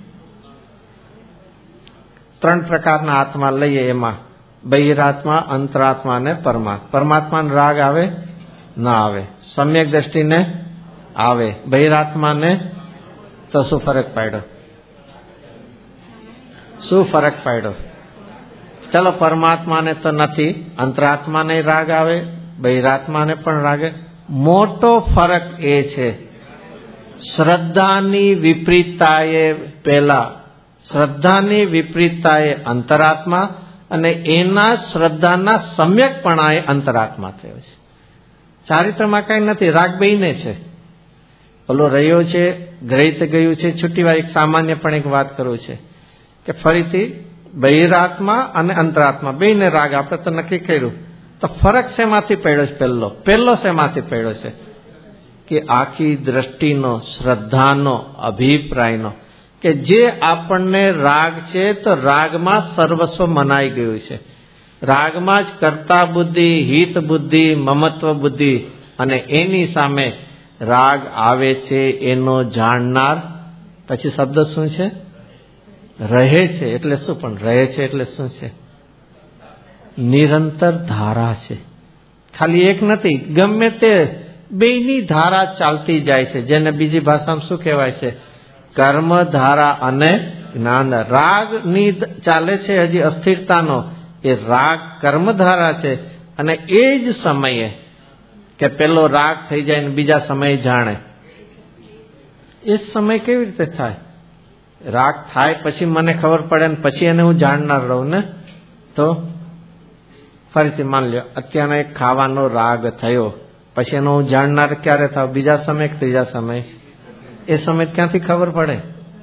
3 પ્રકારના આત્મા લઈએ, એમાં બહિરાત્મા, અંતરાત્મા અને પરમાત્મા. પરમાત્માને રાગ આવે? ના આવે. સમ્યક દ્રષ્ટિને આવે. બહિરાત્માને તો શું ફરક પાડ્યો? શું ફરક પાડ્યો? ચલો, પરમાત્માને તો નથી, અંતરાત્માને રાગ આવે, બહિરાત્માને પણ રાગે. મોટો ફરક એ છે શ્રદ્ધાની વિપરીતતાએ પહેલા, શ્રદ્ધાની વિપરીતતાએ અંતરાત્મા અને એના શ્રદ્ધાના સમ્યકપણાએ અંતરાત્મા થયો છે. ચારિત્રમાં કઈ નથી, રાગ બેયને છે. ઓલો રહ્યો છે, ગ્રહિત ગયું છે, છૂટીવાર. એક સામાન્ય પણ એક વાત કરું છે કે ફરીથી બહિરાત્મા અને અંતરાત્મા બેયને રાગ આપણે તો નક્કી કર્યું. તો ફરક શેમાંથી પડ્યો છે? પહેલો શેમાંથી પડ્યો છે કે આખી દ્રષ્ટિનો, શ્રદ્ધાનો, અભિપ્રાયનો, કે જે આપણને રાગ છે તો રાગમાં સર્વસ્વ મનાઈ ગયું છે. રાગમાં જ કર્તા બુદ્ધિ, હિત બુદ્ધિ, મમત્વ બુદ્ધિ, અને એની સામે રાગ આવે છે એનો જાણનાર. પછી શબ્દ શું છે? રહે છે. એટલે શું? પણ રહે છે એટલે શું છે? નિરંતર ધારા છે. ખાલી એક નથી, ગમે તે બેયની ધારા ચાલતી જાય છે, જેને બીજી ભાષામાં શું કહેવાય છે? કર્મ ધારા અને જ્ઞાન. રાગની ચાલે છે હજી અસ્થિરતાનો, એ રાગ કર્મધારા છે. અને એ જ સમયે કે પેલો રાગ થઈ જાય ને બીજા સમયે જાણે, એ સમય કેવી રીતે થાય? રાગ થાય પછી મને ખબર પડે ને પછી એને હું જાણનાર રહું ને. તો ફરીથી માન લ્યો, અત્યારનો એક ખાવાનો રાગ થયો, પછી એનો હું જાણનાર ક્યારે થાવ? બીજા સમય કે ત્રીજા સમય? એ સમય ક્યાંથી ખબર પડે?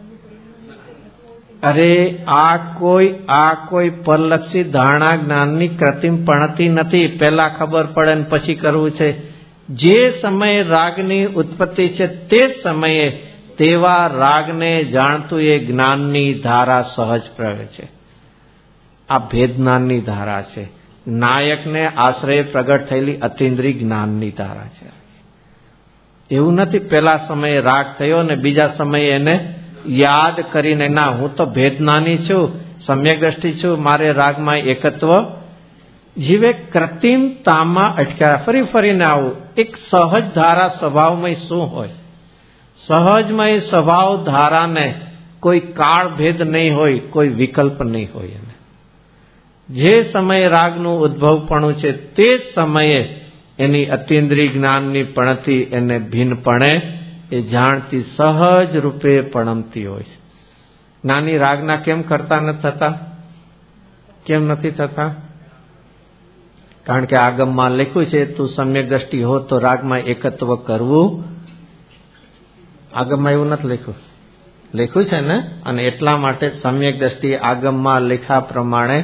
અરે આ કોઈ પરલક્ષી ધારણા જ્ઞાનની કૃત્રિમ પણતી નથી. પહેલા ખબર પડે ને પછી કરવું છે. જે સમયે રાગની ઉત્પત્તિ છે તે સમયે તેવા રાગને જાણતું એ જ્ઞાનની ધારા સહજ પ્રવે છે. આ ભેદ જ્ઞાનની ધારા છે. નાયકને આશ્રય પ્રગટ થયેલી અતિન્દ્રિય જ્ઞાનની ધારા છે. એવું નથી પેલા સમયે રાગ થયો ને બીજા સમયે એને યાદ કરીને, ના હું તો ભેદનાની છું, સમ્યક દ્રષ્ટિ છું, મારે રાગમાં એકત્વ. જીવે કૃત્રિમતામાં અટક્યા. ફરીને આવું એક સહજ ધારા સ્વભાવમય શું હોય? સહજમય સ્વભાવ ધારાને કોઈ કાળ ભેદ નહીં હોય, કોઈ વિકલ્પ નહીં હોય. જે સમયે રાગનું ઉદ્ભવપણું છે તે સમયે એની અતિન્દ્રિય જ્ઞાનની પણતી એને ભિન્નપણે એ જાણતી સહજ રૂપે પણમતી હોય છે. જ્ઞાની રાગના કેમ કરતા નથી થતા? કેમ નથી થતા? કારણ કે આગમમાં લખ્યું છે તું સમ્યક દ્રષ્ટિ હો તો રાગમાં એકત્વ કરવું. આગમમાં એવું નથી લખ્યું છે ને. અને એટલા માટે સમ્યક દ્રષ્ટિ આગમમાં લખ્યા પ્રમાણે,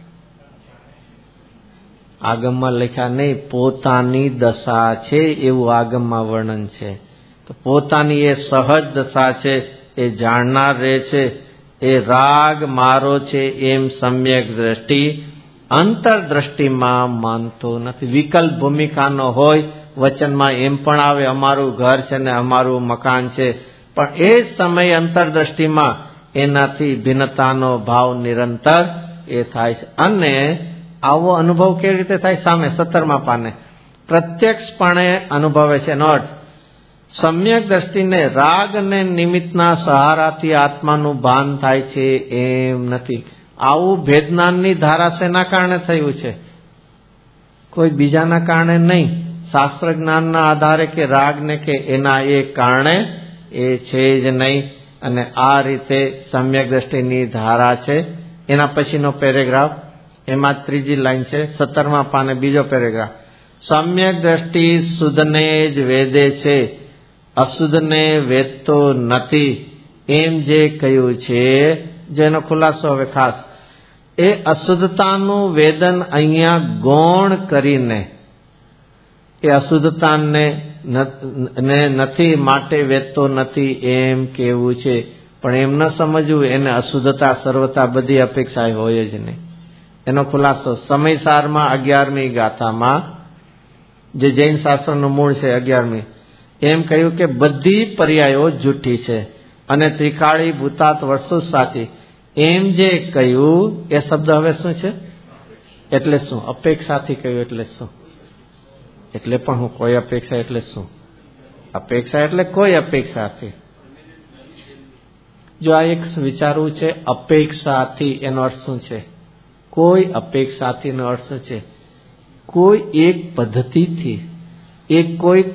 આગમમાં લખ્યા નહીં, પોતાની દશા છે એવું આગમમાં વર્ણન છે. તો પોતાની એ સહજ દશા છે એ જાણનાર રહે છે. એ રાગ મારો છે એમ સમ્યક દ્રષ્ટિ અંતરદ્રષ્ટિમાં માનતો નથી. વિકલ્પ ભૂમિકાનો હોય, વચનમાં એમ પણ આવે અમારું ઘર છે ને અમારું મકાન છે, પણ એ સમય અંતરદ્રષ્ટિમાં એનાથી ભિન્નતાનો ભાવ નિરંતર એ થાય છે. અને આવો અનુભવ કેવી રીતે થાય? સામે 17મા પાને પ્રત્યક્ષપણે અનુભવે છે. એનો અર્થ સમ્યક દ્રષ્ટિને રાગ અને નિમિત્તના સહારાથી આત્માનું ભાન થાય છે એમ નથી. આવું ભેદનાનની ધારા શેના કારણે થયું છે? કોઈ બીજાના કારણે નહીં, શાસ્ત્ર જ્ઞાનના આધારે કે રાગને કે એના એ કારણે એ છે જ નહીં. અને આ રીતે સમ્યક દ્રષ્ટિની ધારા છે. એના પછીનો પેરેગ્રાફ, એમાં ત્રીજી લાઈન છે, 17મા પાને બીજો પેરેગ્રાફ. સમ્યક દ્રષ્ટિ શુદ્ધને જ વેદે છે, અશુદ્ધને વેદતો નથી, એમ જે કહ્યું છે. જેનો ખુલાસો હવે ખાસ, એ અશુદ્ધતાનું વેદન અહીંયા ગૌણ કરીને, એ અશુદ્ધતાને નથી માટે વેદતો નથી એમ કેવું છે. પણ એમ ન સમજવું એને અશુદ્ધતા સર્વતા બધી અપેક્ષા હોય જ નહીં. એનો ખુલાસો સમયસારમાં 11મી ગાથામાં, જે જૈન શાસ્ત્રનું મૂળ છે 11મી, એમ કહ્યું કે બધી પર્યાયો જૂઠી છે અને ત્રિકાળી ભૂતાત વર્ષો સાચી. એમ જે કહ્યું એ શબ્દ હવે શું છે? એટલે શું? અપેક્ષાથી કહ્યું એટલે શું? એટલે પણ હું કોઈ અપેક્ષા એટલે શું? અપેક્ષા એટલે કોઈ અપેક્ષાથી. જો આ એક વિચારવું છે, અપેક્ષાથી એનો અર્થ શું છે? કોઈ અપેક્ષાથી નો અર્થ શું છે? કોઈ એક પદ્ધતિથી, એક કોઈ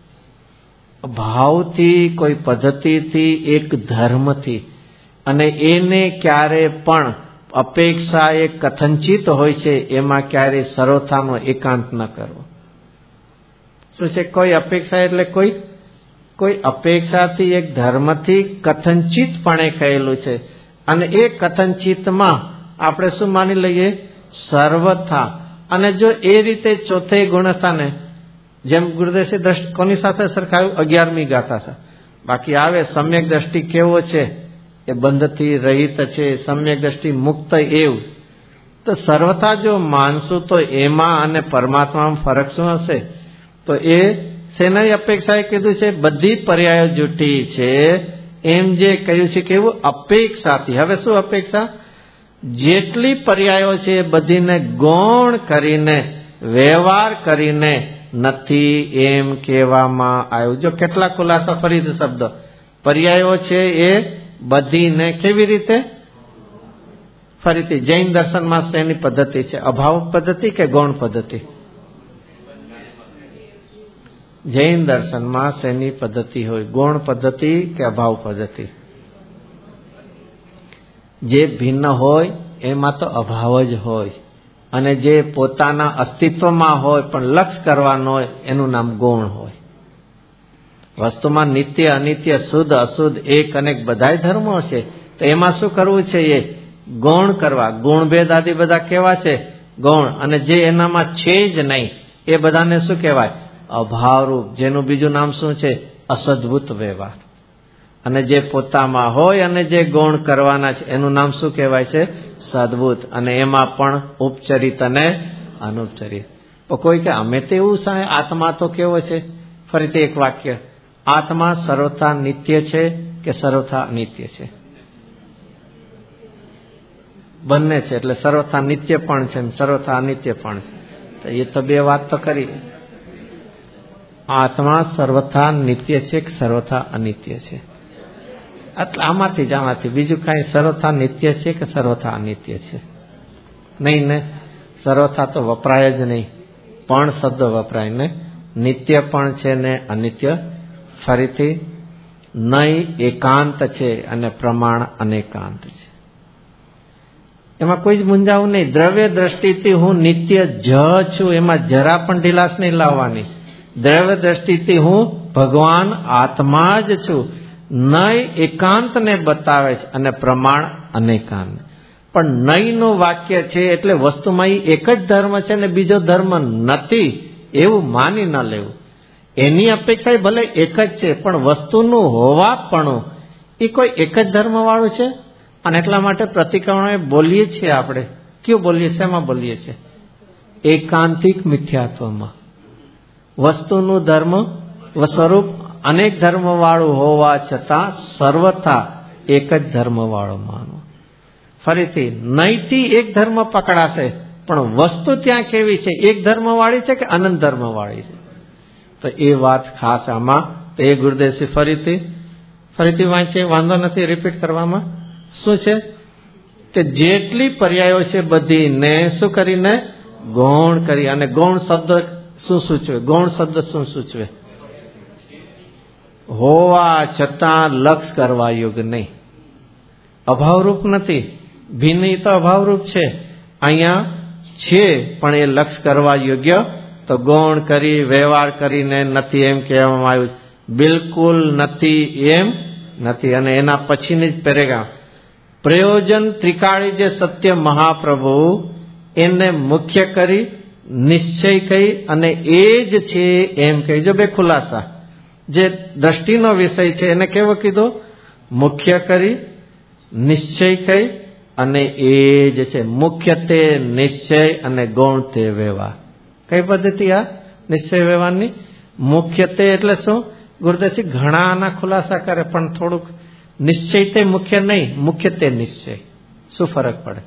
ભાવથી, કોઈ પદ્ધતિથી, એક ધર્મથી. અને એને ક્યારે પણ અપેક્ષા એ કથનચિત હોય છે, એમાં ક્યારે સર્વથાનો એકાંત ન કરવો. શું છે કોઈ અપેક્ષા? એટલે કોઈ અપેક્ષાથી, એક ધર્મથી કથનચિતપણે કહેલું છે. અને એ કથનચિતમાં આપણે શું માની લઈએ? સર્વથા. અને જો એ રીતે ચોથે ગુણસ્થાને, જેમ ગુરુદેવજી દ્રષ્ટિ કોની સાથે સરખાયું? 11મી ગાથા છે. બાકી આવે સમ્યક દ્રષ્ટિ કેવો છે? એ બંધથી રહિત છે, સમ્યક દ્રષ્ટિ મુક્ત. એવું તો સર્વથા જો માનશું તો એમાં અને પરમાત્મામાં ફરક શું હશે? તો એ શેની અપેક્ષાએ કીધું છે? બધી પર્યાયો જૂઠી છે એમ જે કહ્યું છે. કેવું? અપેક્ષાથી. હવે શું અપેક્ષા? જેટલી પર્યાયો છે એ બધીને ગૌણ કરીને, વ્યવહાર કરીને નથી એમ કહેવામાં આવ્યું. જો કેટલા ખુલાસા, ફરીથી શબ્દ, પર્યાયો છે એ બધીને કેવી રીતે? ફરીથી જૈન દર્શનમાં શેની પદ્ધતિ છે? અભાવ પદ્ધતિ કે ગૌણ પદ્ધતિ? જૈન દર્શનમાં શેની પદ્ધતિ હોય? ગૌણ પદ્ધતિ કે અભાવ પદ્ધતિ? જે ભિન્ન હોય એમાં તો અભાવ જ હોય, અને જે પોતાના અસ્તિત્વમાં હોય પણ લક્ષ કરવાનો હોય એનું નામ ગૌણ હોય. વસ્તુમાં નિત્ય, અનિત્ય, શુદ્ધ, અશુદ્ધ, એક અનેક બધાય ધર્મો છે. તો એમાં શું કરવું છે? એ ગૌણ કરવા. ગુણભેદ આદિ બધા કેવા છે? ગૌણ. અને જે એનામાં છે જ નહીં એ બધાને શું કહેવાય? અભાવરૂપ. જેનું બીજું નામ શું છે? અસદ્ભુત વ્યવહાર. અને જે પોતામાં હોય અને જે ગૌણ કરવાના છે એનું નામ શું કહેવાય છે? સદ્ભુત. અને એમાં પણ ઉપચરિત અને અનુપચરિત. તો કોઈ કે અમે તો એવું સાહેબ, આત્મા તો કેવો છે? ફરીથી એક વાક્ય, આત્મા સર્વથા નિત્ય છે કે સર્વથા અનિત્ય છે? બંને છે. એટલે સર્વથા નિત્ય પણ છે ને સર્વથા અનિત્ય પણ છે. તો એ તો બે વાત તો કરી. આત્મા સર્વથા નિત્ય છે કે સર્વથા અનિત્ય છે? એટલે આમાંથી બીજું કઈ સર્વથા નિત્ય છે કે સર્વથા અનિત્ય છે? નહીં ને. સર્વથા તો વપરાય જ નહીં, પણ શબ્દ વપરાય ને. નિત્ય પણ છે ને અનિત્ય. ફરીથી નહીં એકાંત છે અને પ્રમાણ અનેકાંત છે. એમાં કોઈ જ મૂંઝાવું નહીં. દ્રવ્ય દ્રષ્ટિથી હું નિત્ય જ છું, એમાં જરા પણ ઢીલાસ નહીં લાવવાની. દ્રવ્ય દ્રષ્ટિથી હું ભગવાન આત્મા જ છું. નય એકાંતને બતાવે છે અને પ્રમાણ અનેકાંત. પણ નયનું વાક્ય છે એટલે વસ્તુમાં એક જ ધર્મ છે ને બીજો ધર્મ નથી એવું માની ન લેવું. એની અપેક્ષા ભલે એક જ છે, પણ વસ્તુનું હોવાપણું એ કોઈ એક જ ધર્મ વાળું છે. અને એટલા માટે પ્રતિક્રમણ બોલીએ છીએ આપણે. કયું બોલીએ છીએ? એમાં બોલીએ છીએ એકાંતિક મિથ્યાત્વમાં. વસ્તુનું ધર્મ સ્વરૂપ અનેક ધર્મ વાળું હોવા છતાં સર્વથા એક જ ધર્મ વાળો માનો. ફરીથી નહીથી એક ધર્મ પકડાશે, પણ વસ્તુ ત્યાં કેવી છે? એક ધર્મ વાળી છે કે અનંત ધર્મ વાળી છે? તો એ વાત ખાસ આમાં. તો એ ગુરુદેવજી ફરીથી વાંચે, વાંધો નથી રિપીટ કરવામાં. શું છે કે જેટલી પર્યાયો છે બધીને શું કરીને ગૌણ કરી. અને ગૌણ શબ્દ શું સૂચવે? ગૌણ શબ્દ શું સૂચવે? હોવા છતાં લક્ષ કરવા યોગ્ય નહીં. અભાવરૂપ નથી. ભિન્ન તો અભાવરૂપ છે. અહીંયા છે પણ એ લક્ષ કરવા યોગ્ય તો ગૌણ કરી વ્યવહાર કરીને નથી એમ કહેવામાં આવ્યું. બિલકુલ નથી એમ નથી. અને એના પછીની જ પેરેગ્રાફ પ્રયોજન ત્રિકાળી જે સત્ય મહાપ્રભુ એને મુખ્ય કરી નિશ્ચય કહી અને એ જ છે એમ કહી. જો બે ખુલાસા. જે દ્રષ્ટિનો વિષય છે એને કેવો કીધો? મુખ્ય કરી નિશ્ચય કહી અને એ જ છે. મુખ્ય તે નિશ્ચય અને ગૌણ તે વ્યવહાર. કઈ પદ્ધતિ આ નિશ્ચય વ્યવહારની? મુખ્ય તે એટલે શું? ગુરુદેવજી ઘણા આના ખુલાસા કરે પણ થોડુંક નિશ્ચય તે મુખ્ય નહીં, મુખ્ય તે નિશ્ચય. શું ફરક પડે?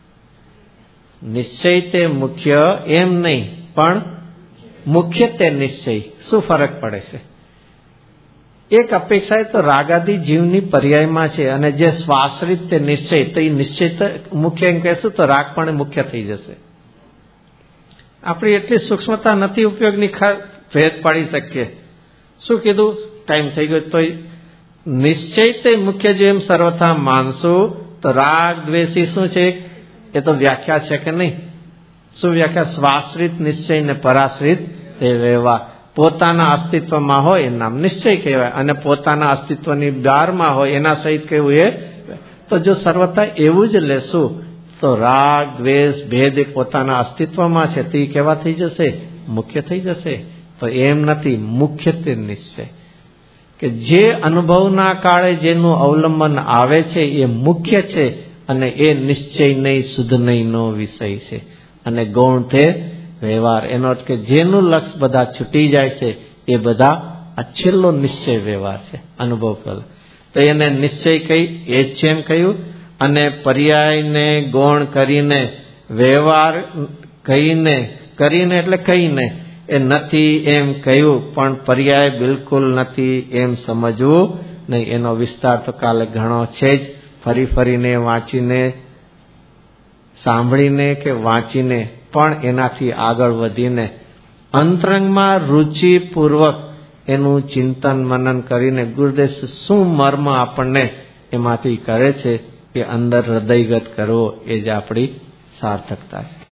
નિશ્ચય તે મુખ્ય એમ નહીં પણ મુખ્ય તે નિશ્ચય. શું ફરક પડે છે? એક અપેક્ષા તો રાગાદી જીવની પર્યાયમાં છે અને જે સ્વાશ્રિત તે નિશ્ચય તો એ નિશ્ચય તો મુખ્ય એમ કહેશું તો રાગ પણ મુખ્ય થઈ જશે. આપણી એટલી સૂક્ષ્મતા નથી ઉપયોગની, ભેદ પાડી શકીએ. શું કીધું? ટાઈમ થઈ ગયો. તો નિશ્ચય તે મુખ્ય જો એમ સર્વથા માનશું તો રાગ દ્વેષી શું છે? એ તો વ્યાખ્યા છે કે નહીં? શું વ્યાખ્યા? સ્વાશ્રિત નિશ્ચય ને પરાશ્રિત તે વ્યવહાર. પોતાના અસ્તિત્વમાં હોય એ નામ નિશ્ચય કહેવાય અને પોતાના અસ્તિત્વની બહારમાં હોય એના સહિત કહેવું એ. તો જો સર્વથા એવું જ લેશું તો રાગ દ્વેષ ભેદ એ પોતાના અસ્તિત્વમાં છે તે કેવા થઈ જશે? મુખ્ય થઈ જશે. તો એમ નથી. મુખ્ય તે નિશ્ચય કે જે અનુભવના કાળે જેનું અવલંબન આવે છે એ મુખ્ય છે અને એ નિશ્ચય નહીં શુદ્ધ નહીંનો વિષય છે. અને ગૌણ તે વ્યવહાર. એનો અર્થ કે જેનું લક્ષ બધા છૂટી જાય છે એ બધા આ છેલ્લો નિશ્ચય વ્યવહાર છે. અનુભવ પહેલા તો એને નિશ્ચય કહી એ જ છે એમ કહ્યું. અને પર્યાયને ગૌણ કરીને વ્યવહાર કરીને એટલે કહીને એ નથી એમ કહ્યું પણ પર્યાય બિલકુલ નથી એમ સમજવું નહીં. એનો વિસ્તાર તો કાલે ઘણો છે જ. ફરીને વાંચીને સાંભળીને કે વાંચીને પણ એનાથી આગળ વધીને અંતરંગમાં રુચિપૂર્વક એનું ચિંતન મનન કરીને ગુરુદેવ શું મર્મ આપણને એમાંથી કરે છે એ અંદર હૃદયગત કરવો એ જ આપણી સાર્થકતા છે.